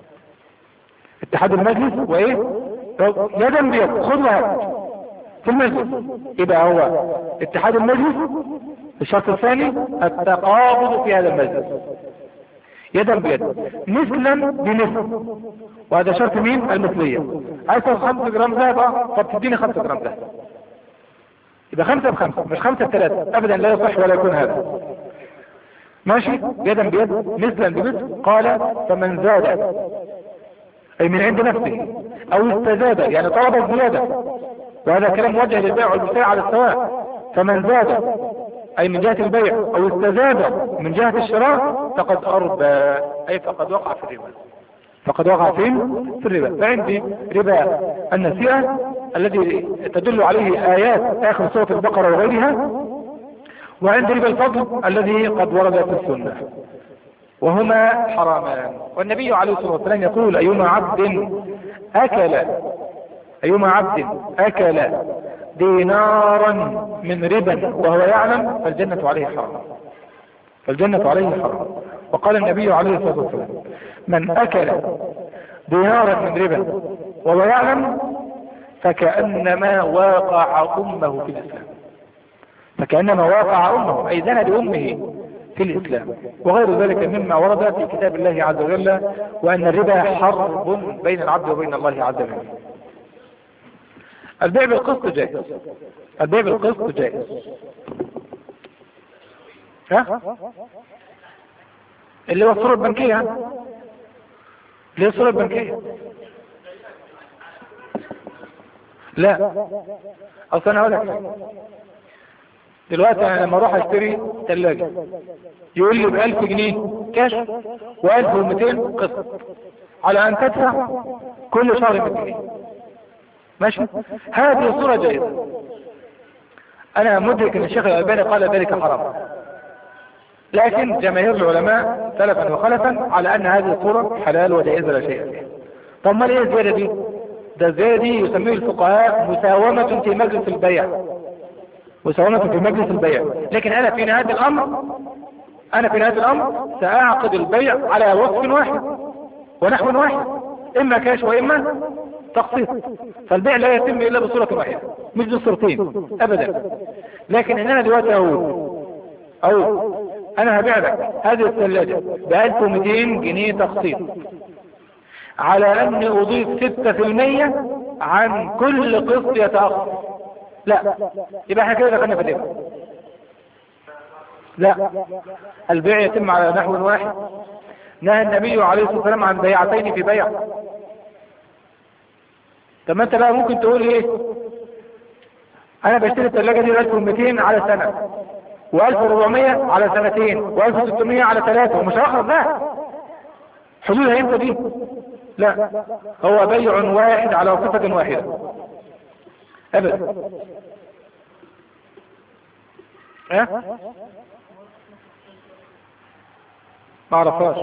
اتحاد المجلس وايه؟ يدا بيد، خذ وهات في المجلس. يبقى هو اتحاد المجلس. الشرط الثاني التقابض في هذا المجلس يدا بيد، مثلا بمثل. وهذا شرط مين؟ المثلية. عايز خمسة جرام ذهب، طب تديني خمسة جرام ذهب. يبقى خمسة بخمسة مش خمسة بثلاثة، ابدا لا يصح ولا يكون هذا. ماشي؟ يدا بيد مثلا بمثل. قال فمن زاد أي من عند نفسه أو استزاد يعني طلب الزيادة، وهذا كلام موجه للبيع والمشتري على السواء. فمن زاد أي من جهة البيع أو استزاد من جهة الشراء فقد أربى، أي فقد وقع في الربا، فقد وقع فين؟ في الربا. فعندي ربا النسيئة الذي تدل عليه آيات آخر سورة البقرة وغيرها، وعندي ربا الفضل الذي قد ورد في السنة، وهما حرامان. والنبي عليه الصلاة والسلام يقول أيما عبد أكل أيما عبد أكل دينارا من ربا وهو يعلم فالجنة عليه حرام، فالجنة عليه حرام. وقال النبي عليه الصلاة والسلام من أكل دينارا من ربا وهو يعلم فكأنما واقع أمه في الإسلام، فكأنما واقع أمه أي زنى بأمه في الإسلام. وغير ذلك مما ورد في كتاب الله عز وجل، وأن الربا حرب بين العبد وبين الله عز وجل. البيع بالقسط جائز، البيع بالقسط جائز. ها؟ اللي هو الصورة البنكية، اللي هي الصورة البنكية. لا أصلا أنا أقول لك دلوقتي أنا لما أروح أشتري ثلاجة يقول لي بألف جنيه كاش وألف ومئتين قسط على أن تدفع كل شهر مئة جنيه. ماشي؟ هذه صورة جيدة. أنا مدرك أن الشيخ الألباني قال ذلك حرام، لكن جماهير العلماء سلفا وخلفا على أن هذه الصورة حلال وجائزة لا شيء فيها. طب ما ليه الزيادة دي؟ ده الزيادة دي يسميه الفقهاء مساومة في مجلس البيع، مساومة في مجلس البيع. لكن أنا في نهاية الأمر أنا في نهاية الأمر سأعقد البيع على وصف واحد ونحو واحد، إما كاش وإما تقسيط. فالبيع لا يتم إلا بصورة واحدة مش بصورتين أبدا. لكن إن أنا دلوقتي أقول أو انا هبيع لك هذه الثلاجة ب ألف ومئتين جنيه تقسيط على اني اضيف ستة في المية عن كل قسط يتأخر. لا، يبقى احنا كده دخلنا في الربا. لا، البيع يتم على نحو واحد. نهى النبي عليه الصلاة والسلام عن بيعتين في بيع. طب ما انت بقى ممكن تقول ايه؟ انا بشتري الثلاجة دي ب ألف ومئتين على سنة و1400 على سنتين و1600 على ثلاثة ومش هاخد. لا، حدودها امتى دي؟ لا، هو بيع واحد على صفة واحدة ابدا. اه ما اعرفهاش.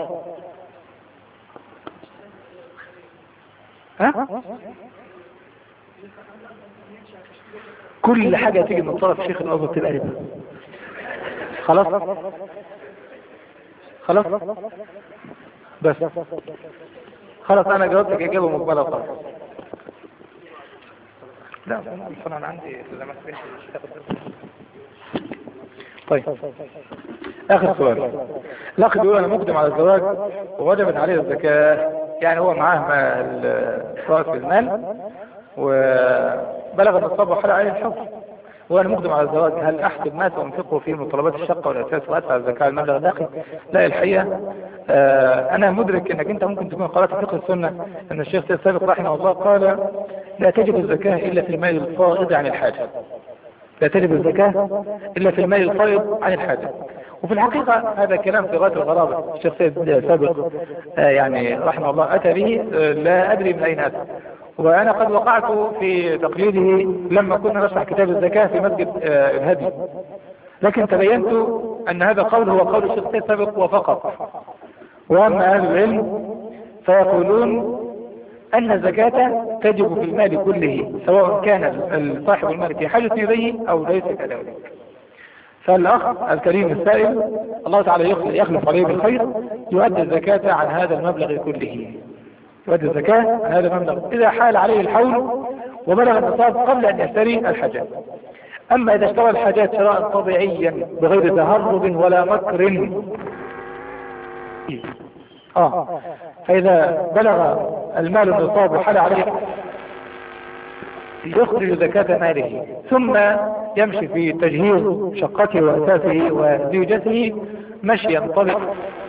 ها كل حاجة تيجي من طرف شيخ الأزهر تبقى ربا. خلاص خلاص بس خلاص انا جاوبتك اجابة مقبلة خلاص. لا انا عندي لما طيب اخر سؤال. الاخ بيقول انا مقدم على الزواج ووجبت عليه الزكاة، يعني هو معاه رأس المال وبلغ النصاب وحل عليه الحول وانا مقدم على الزواج، هل احسب ما سانفقه في متطلبات الشقة والاساس وادفع الزكاة المبلغ الداخل؟ لا، الحقيقة آه انا مدرك انك انت ممكن تكون قرأت فقه السنة ان الشيخ سيد سابق رحمه الله قال لا تجب الزكاة الا في المال الفائض عن الحاجة. لا تجب الزكاة الا في المال الفائض عن الحاجة. وفي الحقيقة هذا كلام في غاية الغرابة. الشيخ سيد سابق آه يعني رحمه الله اتى به آه لا ادري من اين اتى، وانا قد وقعت في تقليده لما كنا نشرح كتاب الزكاة في مسجد آه الهدي، لكن تبينت ان هذا القول هو قول الشيخ سيد سابق وفقط. واما اهل العلم فيقولون ان الزكاة تجب في المال كله سواء كان صاحب المال في حاجة اليه او ليس كذلك. فالاخ الكريم السائل الله تعالى يخلف عليه بالخير يؤدي الزكاة عن هذا المبلغ كله، يؤدي الزكاة عن هذا المبلغ اذا حال عليه الحول وبلغ النصاب قبل ان يشتري الحاجات. اما اذا اشترى الحاجات شراء طبيعيا بغير تهرب ولا مكر اه فاذا بلغ المال النصاب وحال عليه يخرج زكاة ماله ثم يمشي في تجهيز شقته واساسه وزوجته مشيا طبيعيا،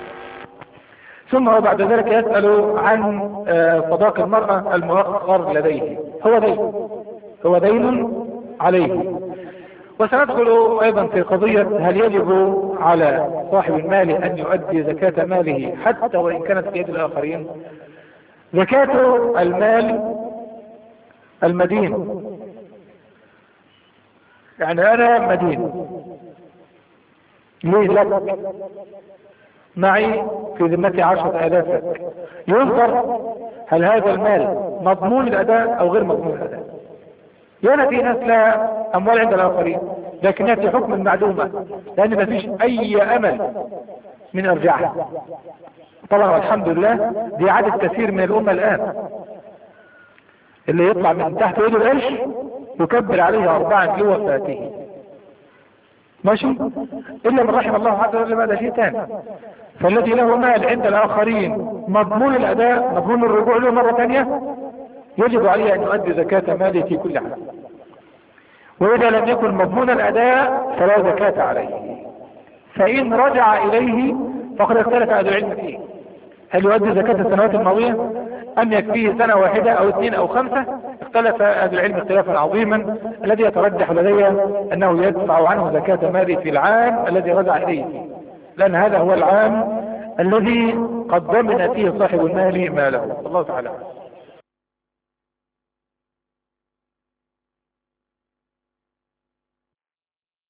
ثم هو بعد ذلك يسأل عن صداق المرأة المؤخر لديه. هو دين هو دين عليه. وسندخل ايضا في قضية هل يجب على صاحب المال ان يؤدي زكاة ماله حتى وان كانت في يد الاخرين. زكاة المال المدين، يعني انا مدين ليه لك معي في ذمتي عشرة آلاف لك، ينظر هل هذا المال مضمون الأداء أو غير مضمون الأداء. يعني في ناس لا أموال عند الآخرين لكنها في حكم المعدومة لأن ما فيش أي أمل من أرجعها. طبعا والحمد لله دي عدد كثير من الأمة الآن اللي يطلع من تحت يده القرش يكبر عليه أربعة لوفاته ماشي، إلا من رحم الله عز وجل بعد شيء ثاني. فالذي له مال عند الآخرين مضمون الأداء مضمون الرجوع له مرة ثانية يجب عليه أن يؤدي زكاة ماله في كل عام. وإذا لم يكن مضمون الأداء فلا زكاة عليه. فإن رجع إليه فقد اختلف أهل العلم فيه هل يؤدي زكاة السنوات الماضية أم يكفيه سنة واحدة أو اثنين أو خمسة. اختلف أهل العلم اختلافا عظيما الذي يترجح لدي أنه يدفع عنه زكاة ماله في العام الذي رجع إليه، لأن هذا هو العام الذي قد ضمن فيه صاحب المال ماله. الله تعالى.